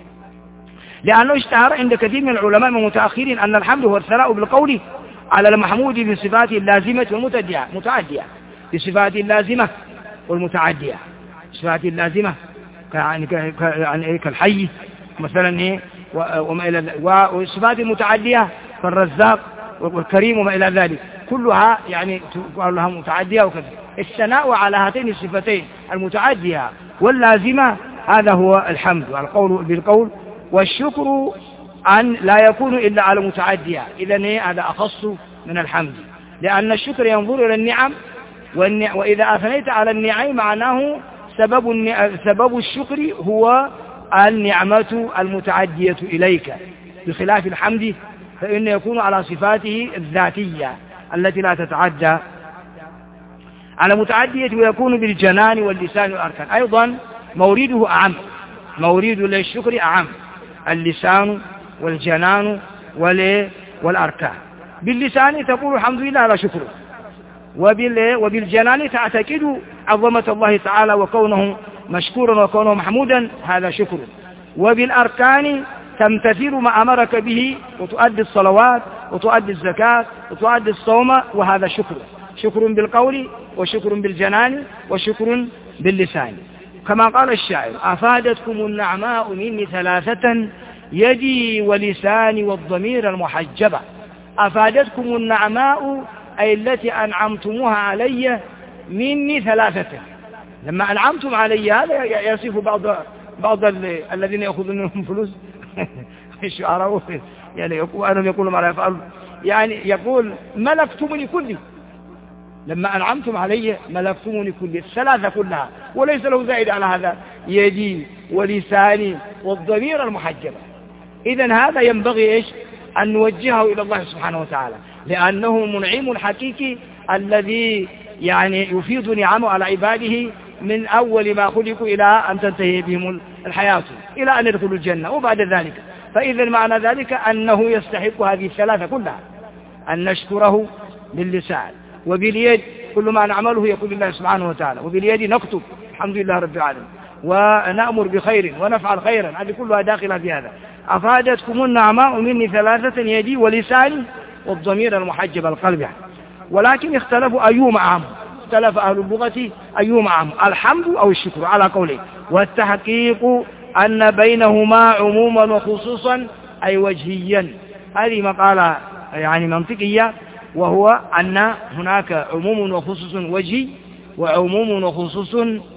لأنه اشتهر عند كثير من العلماء المتأخرين أن الحمد هو الثناء بالقول على المحمود بصفاته اللازمة والمتعدية، بصفات اللازمة والمتعدية. صفات اللازمة كالحي مثلا وما إلى ذلك، والصفات المتعدية كالرزاق والكريم وما إلى ذلك، كلها يعني تقال لها متعدية وكذا. الثناء على هاتين الصفتين المتعدية واللازمة هذا هو الحمد، القول بالقول، والشكر أن لا يكون إلا على متعدية. إذن هذا أخص من الحمد، لأن الشكر ينظر إلى النعم، وإذا أثنيت على النعم معناه سبب الشكر هو النعمة المتعدية إليك، بخلاف الحمد فإنه يكون على صفاته الذاتية التي لا تتعدى على متعدية، ويكون بالجنان واللسان والأركان. أيضا مورده أعم، مورد للشكر أعم، اللسان والجنان والأركان. باللسان تقول الحمد لله على شكره، وبالجنان تعتقد عظمة الله تعالى وكونه مشكورا وكونه محمودا، هذا شكر. وبالأركان تمتثل ما أمرك به، وتؤدي الصلوات وتؤدي الزكاة وتؤدي الصوم، وهذا شكر بالقول وشكر بالجنان وشكر باللسان. كما قال الشاعر أفادتكم النعماء مني ثلاثة، يدي ولساني والضمير المحجبة. أفادتكم النعماء أي التي أنعمتموها علي مني ثلاثة. لما أنعمتم علي هذا يصف بعض الذين يأخذون منهم فلوس الشعراء يعني أنهم يقولون ما لا يفعلون، يعني يقول ملكتمني كلي، لما أنعمتم علي ملكتمني كلي، الثلاثة كلها، وليس له زائد على هذا، يدي ولساني والضمير المحجبة. إذن هذا ينبغي أن نوجهه إلى الله سبحانه وتعالى، لأنه منعم حقيقي الذي يعني يفيض نعمه على عباده من أول ما خلقوا إلى أن تنتهي بهم الحياة إلى أن يدخلوا الجنة وبعد ذلك. فإذا معنى ذلك أنه يستحق هذه الثلاثة كلها، أن نشكره باللسان وباليد، كل ما نعمله يقول الله سبحانه وتعالى، وباليد نكتب الحمد لله رب العالمين، ونأمر بخير ونفعل خيرا، هذه كلها داخلة في هذا. أفادتكم النعماء مني ثلاثة، يدي ولساني والضمير المحجب القلب يعني. ولكن اختلفوا أيهما أعم، اختلف أهل اللغة أيهما أعم، الحمد أو الشكر على قولين، والتحقيق أن بينهما عموما وخصوصا أي وجهيا. هذه مقالة يعني منطقية، وهو أن هناك عموم وخصوص وجهي، وعموم وخصوص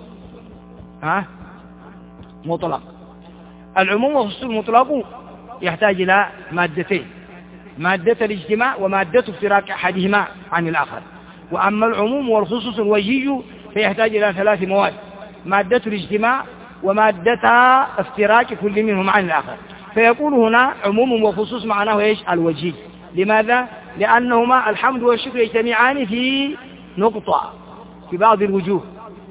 مطلق. العموم والخصوص المطلق يحتاج إلى مادتين، مادة الاجتماع ومادة افتراق أحدهما عن الآخر. وأما العموم والخصوص الوجهي فيحتاج إلى 3 مواد: مادة الاجتماع، ومادة افتراك كل منهم عن الآخر. فيقول هنا عموم وخصوص معناه إيش؟ الوجهي. لماذا؟ لأنهما الحمد والشكر يجتمعان في نقطة في بعض الوجوه،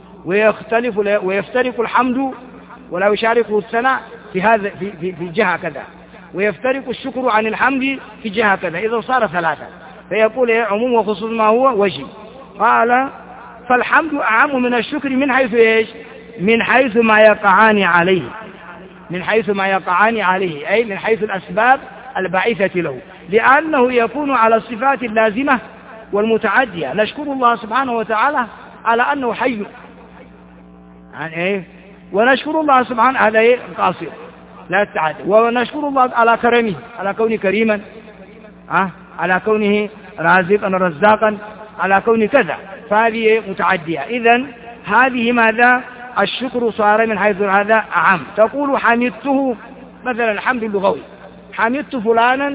ويفترق الحمد ولا يشاركه الثناء في هذا في جهة كذا، ويفترق الشكر عن الحمد في جهة كذا، إذا صار 3. فيقول عموم وخصوص ما هو وجه. قال فالحمد أعم من الشكر من حيث إيش؟ من حيث ما يقعان عليه، من حيث ما يقعان عليه، أي من حيث الأسباب الباعثة له، لأنه يكون على الصفات اللازمة والمتعدية. نشكر الله سبحانه وتعالى على أنه حي، يعني إيه؟ ونشكر الله سبحانه على إيه؟ قاصر لا تعد، ونشكر الله على كرمه، على كونه كريما، على كونه رازقا رزاقا، على كونه كذا، فهذه متعدية. إذن هذه ماذا؟ الشكر صار من حيث هذا أعم. تقول حمدته مثلا الحمد اللغوي، حمدت فلانا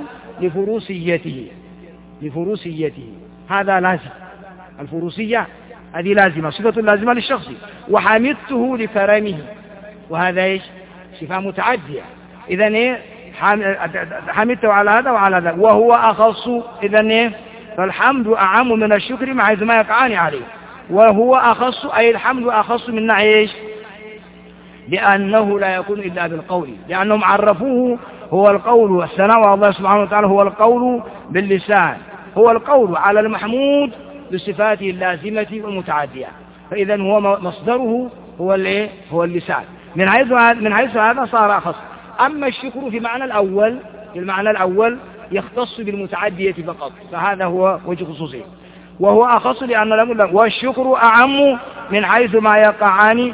لفروسيته، هذا لازم، الفروسية هذه لازمة، صفة لازمة للشخص. وحمدته لكرمه، وهذا إيش؟ صفة متعدية. إذن إيه؟ حمدته على هذا وعلى هذا، وهو أخص. إذن إيه؟ فالحمد أعم من الشكر مع حيث ما يقعان عليه، وهو أخص، أي الحمد أخص من إيش؟ لأنه لا يكون إلا بالقول، لأنهم عرفوه هو القول، والثناء على الله سبحانه وتعالى هو القول باللسان، هو القول على المحمود بصفاته اللازمة والمتعدية. فإذا هو مصدره هو اللسان. من حيث هذا صار أخص. أما الشكر في المعنى الأول يختص بالمتعدية فقط، فهذا هو وجه خصوصه، وهو أخص لأن له. والشكر أعم من حيث ما يقعان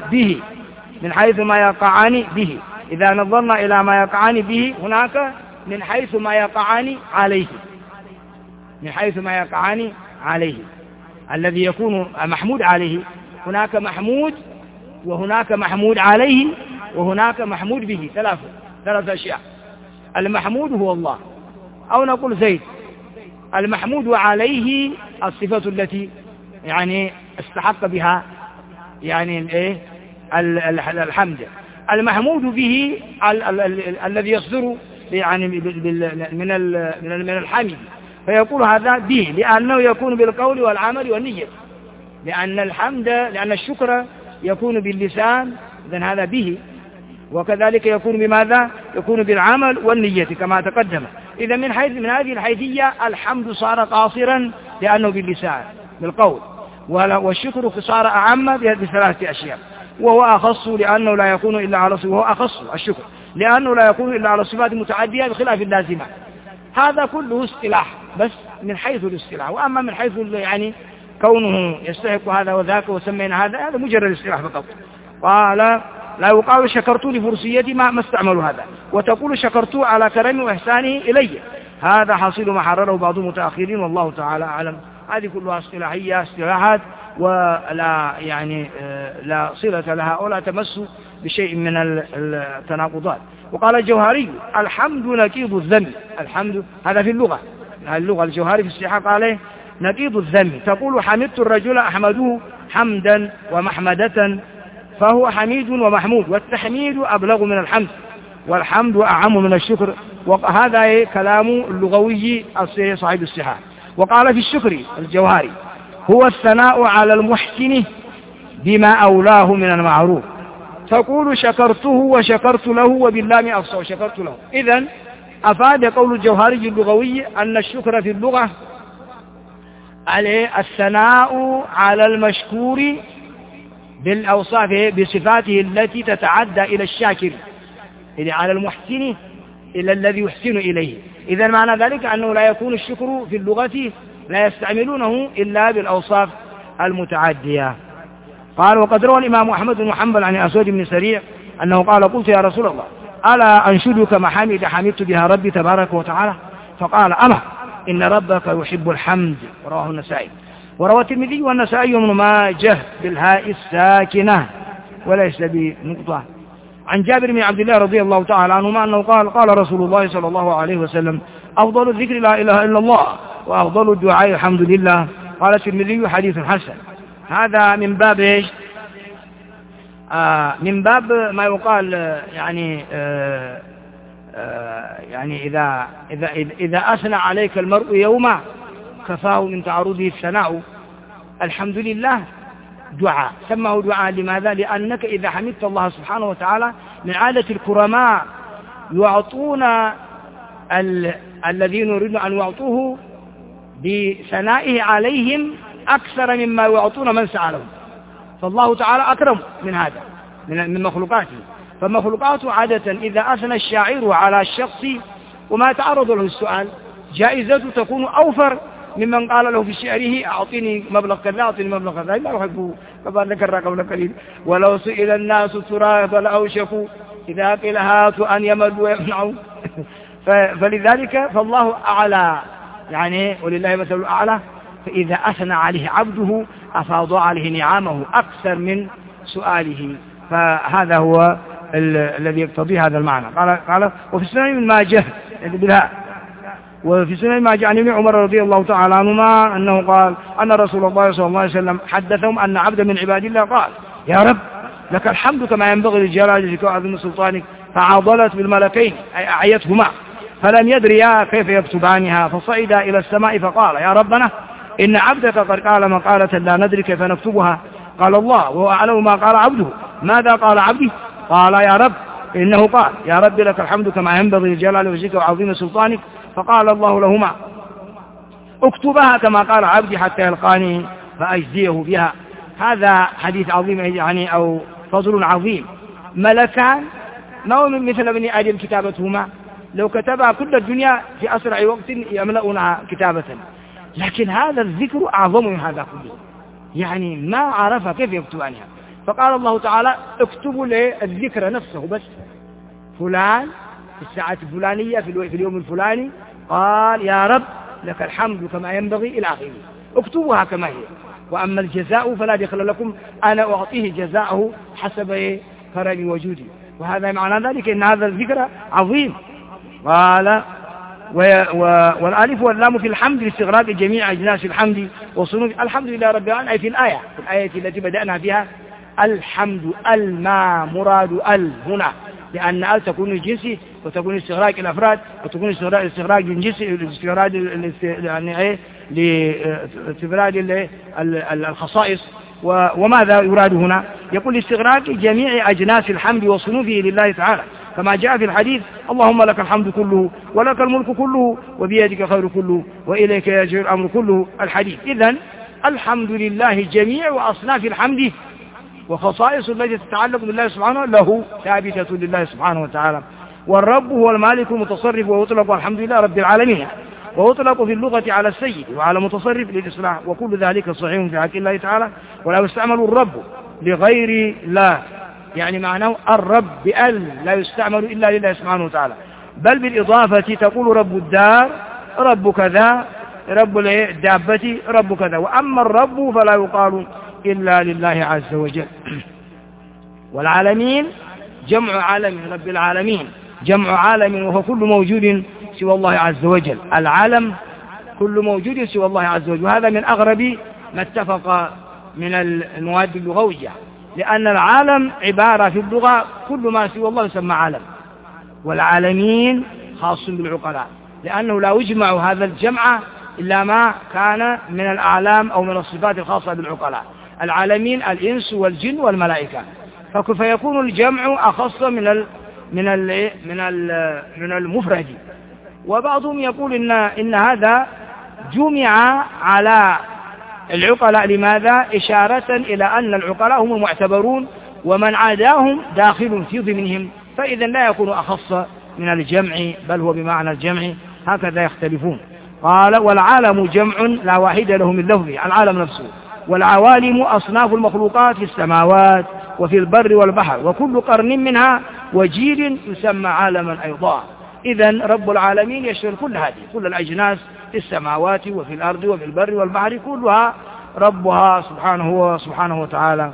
به، إذا نظرنا إلى ما يقعان به هناك من حيث ما يقعان عليه، الذي يكون محمود عليه. هناك محمود، وهناك محمود عليه، وهناك محمود به. 3 أشياء. المحمود هو الله، أو نقول زيد. المحمود عليه الصفة التي يعني استحق بها يعني الحمد. المحمود به الذي يصدر يعني من الحمد، فيقول هذا به، لأنه يكون بالقول والعمل والنية. لأن الشكر يكون باللسان، إذن هذا به، وكذلك يكون بماذا؟ يكون بالعمل والنية كما تقدم. إذا من هذه الحيثية الحمد صار قاصرا لأنه باللسان بالقول، والشكر صار أعم ب3 أشياء. وهو أخص لأنه لا يكون إلا على صفات، وهو أخص الشكر لأنه لا يكون إلا على صفات متعدية بخلاف اللازمة. هذا كله اصطلاح بس من حيث الاصطلاح، وأما من حيث يعني كونه يستحق هذا وذاك وسمينا هذا مجرد اصطلاح فقط. قال لا يقال شكرت لفرسيتي ما استعملوا هذا، وتقول شكرت على كرمه وإحسانه إلي. هذا حاصل ما حرره بعض المتأخرين، والله تعالى أعلم. هذه كلها اصطلاحات ولا يعني لا صلة لها ولا تمس بشيء من التناقضات. وقال الجوهري الحمد نقيض الذم. الحمد هذا في اللغة الجوهري في الصحة قال نقيض الذم. تقول حمدت الرجل أحمده حمدا ومحمدة، فهو حميد ومحمود، والتحميد أبلغ من الحمد، والحمد أعم من الشكر. وهذا كلام اللغوي صاحب الصحة. وقال في الشكر الجوهري هو الثناء على المحسن بما أولاه من المعروف. تقول شكرته وشكرت له وباللام أفصى وشكرت له. إذن أفاد قول الجوهري اللغوي أن الشكر في اللغة عليه الثناء على المشكور بالأوصاف بصفاته التي تتعدى إلى الشاكر، إلى على المحسن إلى الذي يحسن إليه. إذا معنى ذلك أنه لا يكون الشكر في اللغة لا يستعملونه إلا بالأوصاف المتعدية. قال وقد روى الإمام أحمد بن حنبل عن أسود بن سريع أنه قال قلت يا رسول الله ألا أنشدك محامد حمدت بها ربي تبارك وتعالى؟ فقال أما إن ربك يحب الحمد. رواه النسائي. وروى الترمذي والنسائي وابن ماجه بالهاء الساكنة وليس بنقطة عن جابر بن عبد الله رضي الله تعالى عنهما أنه قال رسول الله صلى الله عليه وسلم أفضل الذكر لا إله إلا الله، وأفضل الدعاء الحمد لله، قال الترمذي حديث حسن. هذا من باب إيش؟ من باب ما يقال يعني إذا أثنى عليك المرء يوما كفاه من تعرضه الثناء. الحمد لله دعاء، سماه دعاء. لماذا؟ لأنك إذا حمدت الله سبحانه وتعالى، من عادة الكرماء يعطون الذين يريدون أن يعطوه بثنائه عليهم أكثر مما يعطون من سألهم، فالله تعالى أكرم من هذا من مخلوقاته. فمخلوقاته عادة إذا أثنى الشاعر على الشخص وما تعرض له السؤال، جائزته تكون أوفر ممن قال له في شعره أعطيني مبلغ كذا أعطيني مبلغ كذا. لا يحبه كما ذكر قبل قليل: ولو سئل الناس ترى فلأوشكوا إذا قيل هاتوا أن يملوا ويمنعوا. فلذلك فالله أعلى، يعني ولله مثل الأعلى. فإذا أثنى عليه عبده أفاض عليه نعامه أكثر من سؤاله. فهذا هو الذي يقتضي هذا المعنى. قال وفي السنن من ماجه بالهاء، وفي سنن ماجه عن ابن عمر رضي الله تعالى عنهما أنه قال أن رسول الله صلى الله عليه وسلم حدثهم أن عبدا من عباد الله قال: يا رب لك الحمد كما ينبغي لجلال وجهك وعظيم سلطانك، فعضلت بالملكين أي أعيتهما فلم يدريا كيف يكتبانها، فصعد إلى السماء فقال: يا ربنا إن عبدك قد قال مقالة لا ندري كيف نكتبها. قال الله وهو أعلم ما قال عبده: ماذا قال عبدي؟ قال: يا رب إنه قال يا رب لك الحمد كما ينبغي لجلال وجهك وعظيم سلطانك. فقال الله لهما: اكتبها كما قال عبدي حتى يلقاني فأجزيه بها. هذا حديث عظيم يعني أو فضل عظيم. ملكان ما هو من مثل بني آدم كتابتهما، لو كتبها كل الدنيا في أسرع وقت يملؤونها كتابة، لكن هذا الذكر أعظم من هذا كله، يعني ما عرف كيف يكتبانها. فقال الله تعالى: اكتبوا لي الذكر نفسه بس، فلان في الساعة الفلانية في اليوم الفلاني قال يا رب لك الحمد كما ينبغي إلى آخره، اكتبوها كما هي. وأما الجزاء فلا دخل لكم، أنا أعطيه جزاءه حسب كرم وجودي. وهذا معنى ذلك أن هذا الذكر عظيم. قال والالف واللام في الحمد لاستغراق جميع أجناس الحمد وصنوف الحمد لله رب العالمين. أي في الآية التي بدأنا فيها الحمد ما مراد هنا، لأن ال تكون الجنسي وتكون استغراق الأفراد وتكون استغراق الجنسي استغراق يعني لاستغراق الخصائص. وماذا يراد هنا؟ يقول استغراق جميع أجناس الحمد وصنوفه لله تعالى، كما جاء في الحديث: اللهم لك الحمد كله ولك الملك كله وبيدك خير كله وإليك يرجع الأمر كله. الحديث. إذن الحمد لله جميع أصناف الحمد وخصائص التي تتعلق بالله سبحانه له ثابتة لله سبحانه وتعالى. والرب هو المالك المتصرف، ويطلق الحمد لله رب العالمين، ويطلق في اللغة على السيد وعلى متصرف للإصلاح، وكل ذلك صحيح في حق الله تعالى. ولا يستعمل الرب لغير الله، يعني معناه الرب بأل لا يستعمل إلا لله سبحانه وتعالى، بل بالإضافة تقول رب الدار رب كذا، رب الدابة رب كذا. وأما الرب فلا يقال إلا لله عز وجل. والعالمين جمع عالم، رب العالمين جمع عالم، وهو كل موجود سوى الله عز وجل. العالم كل موجود سوى الله عز وجل. وهذا من أغرب ما اتفق من المواد اللغوية، لأن العالم عبارة في اللغة كل ما سوى الله يسمى عالم، والعالمين خاص بالعقلاء، لأنه لا يجمع هذا الجمع إلا ما كان من الأعلام أو من الصفات الخاصة بالعقلاء. العالمين الإنس والجن والملائكة، فيكون الجمع أخص من المفرد. وبعضهم يقول إن هذا جمع على العقلاء. لماذا؟ إشارة إلى أن العقلاء هم المعتبرون، ومن عاداهم داخل في ضمنهم، فإذا لا يكون أخص من الجمع، بل هو بمعنى الجمع. هكذا يختلفون. قال والعالم جمع لا واحد له من لفظه، العالم نفسه. والعوالم أصناف المخلوقات في السماوات وفي البر والبحر، وكل قرن منها وجيل يسمى عالما أيضا. إذن رب العالمين يشمل كل هذه، كل الأجناس في السماوات وفي الأرض وفي البر والبحر، كلها ربها سبحانه وتعالى.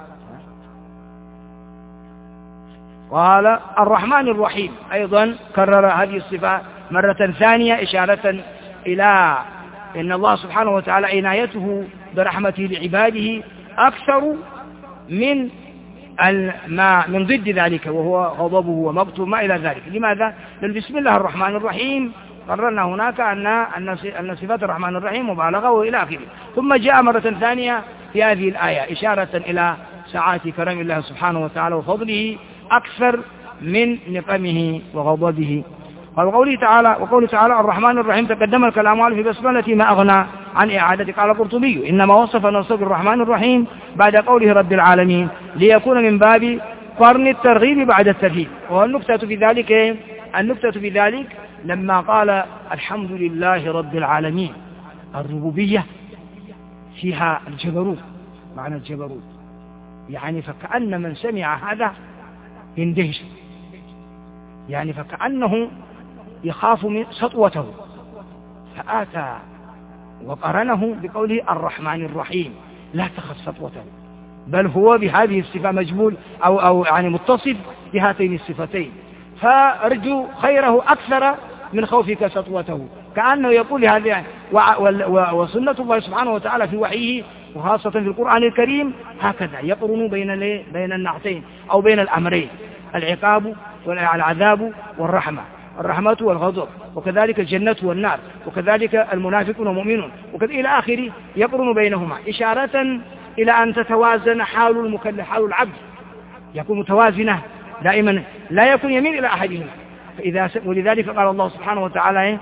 قال الرحمن الرحيم أيضا كرر هذه الصفة مرة ثانية، إشارة إلى إن الله سبحانه وتعالى عنايته برحمته لعباده أكثر من من ضد ذلك وهو غضبه ومقته ما إلى ذلك. لماذا؟ لأن بسم الله الرحمن الرحيم قررنا هناك أن صفات الرحمن الرحيم مبالغة وإلى آخره. ثم جاء مرة ثانية في هذه الآية إشارة إلى سعة كرم الله سبحانه وتعالى وفضله أكثر من نقمه وغضبه. وقوله تعالى الرحمن الرحيم تقدم الكلام عليه في بسملة ما أغنى عن إعادة. قال القرطبي إنما وصف نفسه بالرحمن الرحيم بعد قوله رب العالمين ليكون من باب قرن الترغيب بعد الترهيب. والنكتة في ذلك لما قال الحمد لله رب العالمين الربوبية فيها الجبروت، معنى الجبروت يعني فكأن من سمع هذا يندهش، يعني فكأنه يخاف من سطوته، فآتى وقرنه بقوله الرحمن الرحيم لا تخف سطوته، بل هو بهذه الصفة مجمول أو يعني متصف بهاتين الصفتين، فارجو خيره أكثر من خوفك سطوته. كأنه يقول هذا. وسنة الله سبحانه وتعالى في وحيه وخاصة في القرآن الكريم هكذا يقرن بين النعتين أو بين الأمرين، العقاب والعذاب والرحمة، الرحمة والغضب، وكذلك الجنة والنار، وكذلك المنافقون والمؤمنون، إلى آخره يقرن بينهما إشارة إلى أن تتوازن حال العبد، يكون متوازنة دائما لا يكون يميل إلى أحدهما. ولذلك قال الله سبحانه وتعالى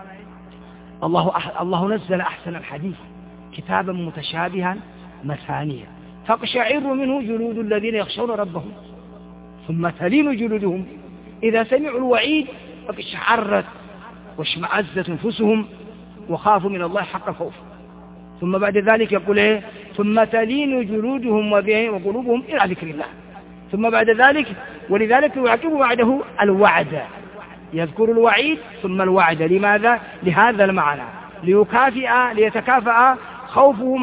الله نزل أحسن الحديث كتابا متشابها مثانيا تقشعر منه جلود الذين يخشون ربهم ثم تلين جلودهم إذا سمعوا الوعيد فاشعرت واشمأزت انفسهم وخافوا من الله حق الخوف. ثم بعد ذلك يقول ثم تلين جلودهم وقلوبهم إلى ذكر الله. ثم بعد ذلك ولذلك يعقب بعده الوعد، يذكر الوعيد ثم الوعد. لماذا؟ لهذا المعنى، ليتكافأ خوفه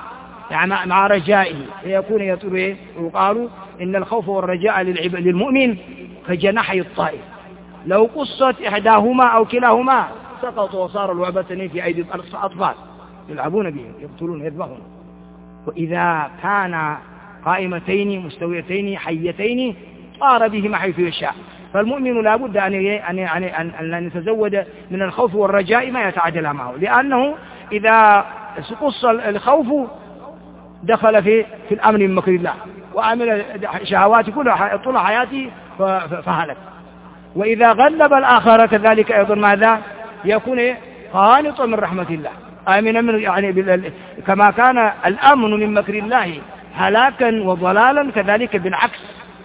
مع رجائه، ليكون يقال إن الخوف والرجاء للمؤمن كجناحي الطائر، لو قصت إحداهما أو كلاهما سقطوا وصار لعبة في أيدي الأطفال يلعبون بهم يقتلون يذبحون. وإذا كان قائمتين مستويتين حيتين طار بهما حيث يشاء. فالمؤمن لا بد أن يتزود من الخوف والرجاء ما يتعادل معه، لأنه إذا قص الخوف دخل في الأمن من مكر الله وعمل شهوات كلها طول حياته فهلك. وإذا غلب الآخر كذلك أيضا ماذا؟ يكون قانطا من رحمة الله آمنا من كما كان الأمن من مكر الله هلاكا وضلالا، كذلك بالعكس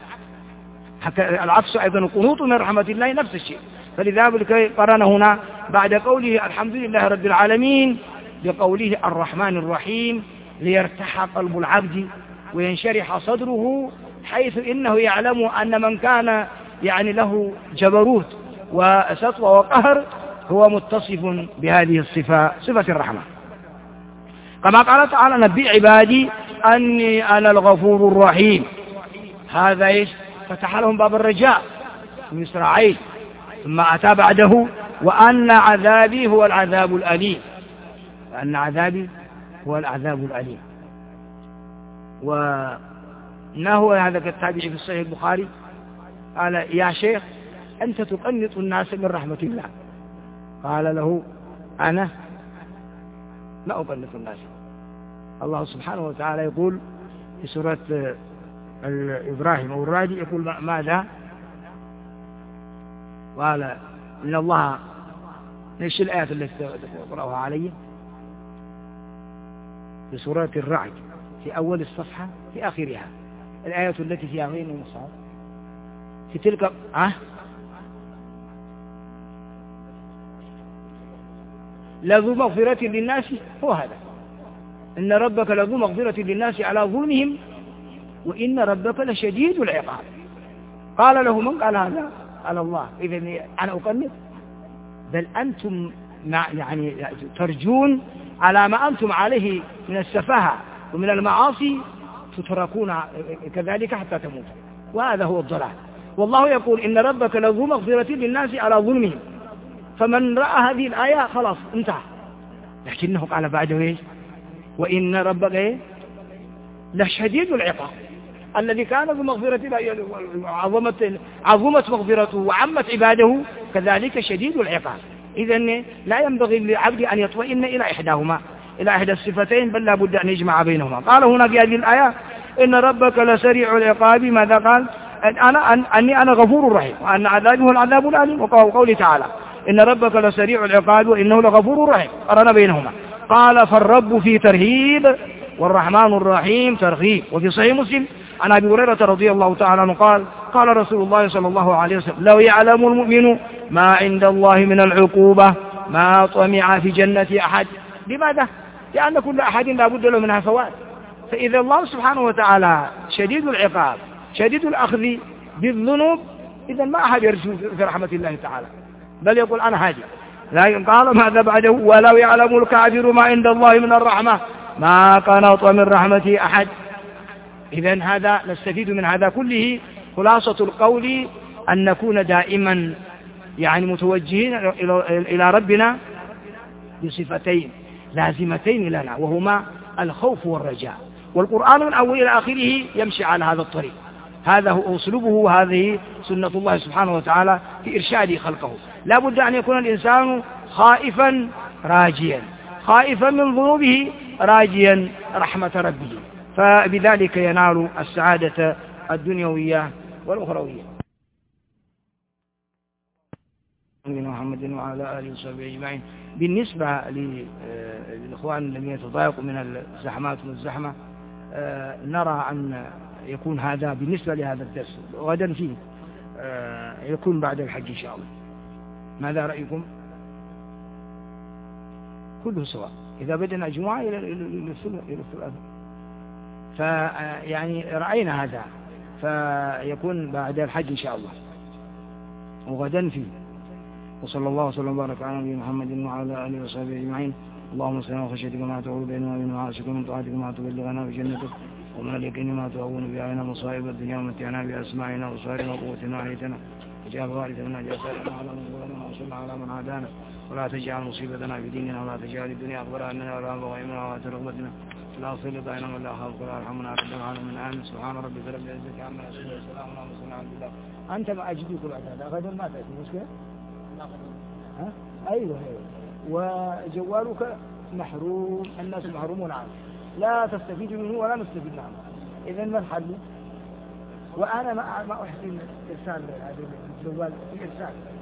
العكس أيضا قنوط من رحمة الله نفس الشيء. فلذلك قرن هنا بعد قوله الحمد لله رب العالمين بقوله الرحمن الرحيم ليرتاح قلب العبد وينشرح صدره، حيث إنه يعلم أن من كان له جبروت وسطوة وقهر هو متصف بهذه الصفة، صفة الرحمة. كما قال تعالى نبئ عبادي أني أنا الغفور الرحيم. هذا فتح لهم باب الرجاء في إسرائيل. ثم أتى بعده وأن عذابي هو العذاب الأليم، وأن عذابي هو العذاب الأليم. ونهى هذا التابعي في الصحيح البخاري قال يا شيخ أنت تقنط الناس من رحمة الله. قال له أنا لا أقنط الناس. الله سبحانه وتعالى يقول في سورة إبراهيم أو الراجي يقول ماذا؟ قال إن الله، ايش الآيات التي تقرأها علي؟ في سورة الرعد في أول الصفحة في آخرها الآية التي فيها غين المصحف في تلك لذو مغفرة للناس. هو هذا إن ربك لذو مغفرة للناس على ظلمهم وإن ربك لشديد العقاب. قال له من قال هذا؟ قال الله. إذن أنا أقنط؟ بل أنتم ترجون على ما أنتم عليه من السفاهة ومن المعاصي تتركون كذلك حتى تموتوا، وهذا هو الضلال. والله يقول إن ربك لذو مغفرة للناس على ظلمهم، فمن رأى هذه الآية خلاص انتهى، لكنه قال بعده إيش؟ وإن ربك إيه؟ لشديد العقاب الذي كان بمغفرة عظمت مغفرته وعمت عباده كذلك شديد العقاب. إذن لا ينبغي للعبد أن يطمئن إلى إحداهما، إلى إحدى الصفتين، بل لا بد أن يجمع بينهما. قال هنا في هذه الآية إن ربك لسريع العقاب. ماذا قال؟ أنا غفور رحيم وأن عذابه العذاب الأليم. وقوله تعالى إن ربك لسريع العقاب وإنه لغفور رحيم، قرن بينهما. قال فالرب في ترهيب والرحمن الرحيم ترغيب. وفي صحيح مسلم عن أبي هريرة رضي الله تعالى عنه قال قال رسول الله صلى الله عليه وسلم لو يعلم المؤمن ما عند الله من العقوبة ما طمع في جنة أحد. لماذا؟ لأن كل أحد لا بد له منها فوات. فإذا الله سبحانه وتعالى شديد العقاب شديد الأخذ بالذنوب، إذا ما أحد يرجو في رحمة الله تعالى، بل يقول أنا هادي. لكن قال ماذا بعده؟ ولو يعلم الكافر ما عند الله من الرحمة ما قنط من رحمة أحد. إذن هذا نستفيد من هذا كله خلاصة القول أن نكون دائما يعني متوجهين إلى ربنا بصفتين لازمتين لنا، وهما الخوف والرجاء. والقرآن من أول إلى آخره يمشي على هذا الطريق. هذا هو أسلوبه وهذه سنة الله سبحانه وتعالى في إرشاد خلقه. لا بد أن يكون الإنسان خائفا راجيا، خائفا من ذنوبه راجيا رحمة ربه، فبذلك ينال السعادة الدنيوية والأخروية. محمد وعلى آله وصحبه أجمعين. بالنسبة للإخوان الذين يتضايقوا من الزحمات والزحمة، نرى أن يكون هذا بالنسبة لهذا الدرس غدا فيه يكون بعد الحج إن شاء الله. ماذا رأيكم؟ كله سواء، إذا بدنا جمعة إلى الثلاثاء، فيعني رأينا هذا، فيكون بعد الحج إن شاء الله وغدا فيه. وصلى الله وسلم وبارك على نبينا محمد وعلى آله وصحبه أجمعين. اللهم صل على خشيتك ما تعول بيننا وبين معاصيك، ومن طاعتك ما تبلغنا بجنتك، ومن اليقين ما تهون به علينا مصائب الدنيا، ومتعنا بأسماعنا وأبصارنا وقوتنا وحيتنا، واجعل الوارث منا، اجعل ثارنا على من ظلمنا وانصرنا على من عادانا، ولا تجعل مصيبتنا في ديننا، ولا تجعل الدنيا أكبر همنا ولا مبلغ علمنا ولا ترغبتنا، لا سلط علينا ولا خافك ولا يرحمنا أبدا من آمن. سبحان ربك رب العزة عما يصفون وسلام على المرسلين والحمد لله. أنت ما أجدك بعد هذا غدا ما تأتي مشكلة؟ ها؟ أيوه. وجوالك محروم، الناس محرومون عنه، لا تستفيد منه ولا نستفيد عنه. إذن ما الحل؟ وأنا ما أحسن إرسال هذا الجوال في إرسال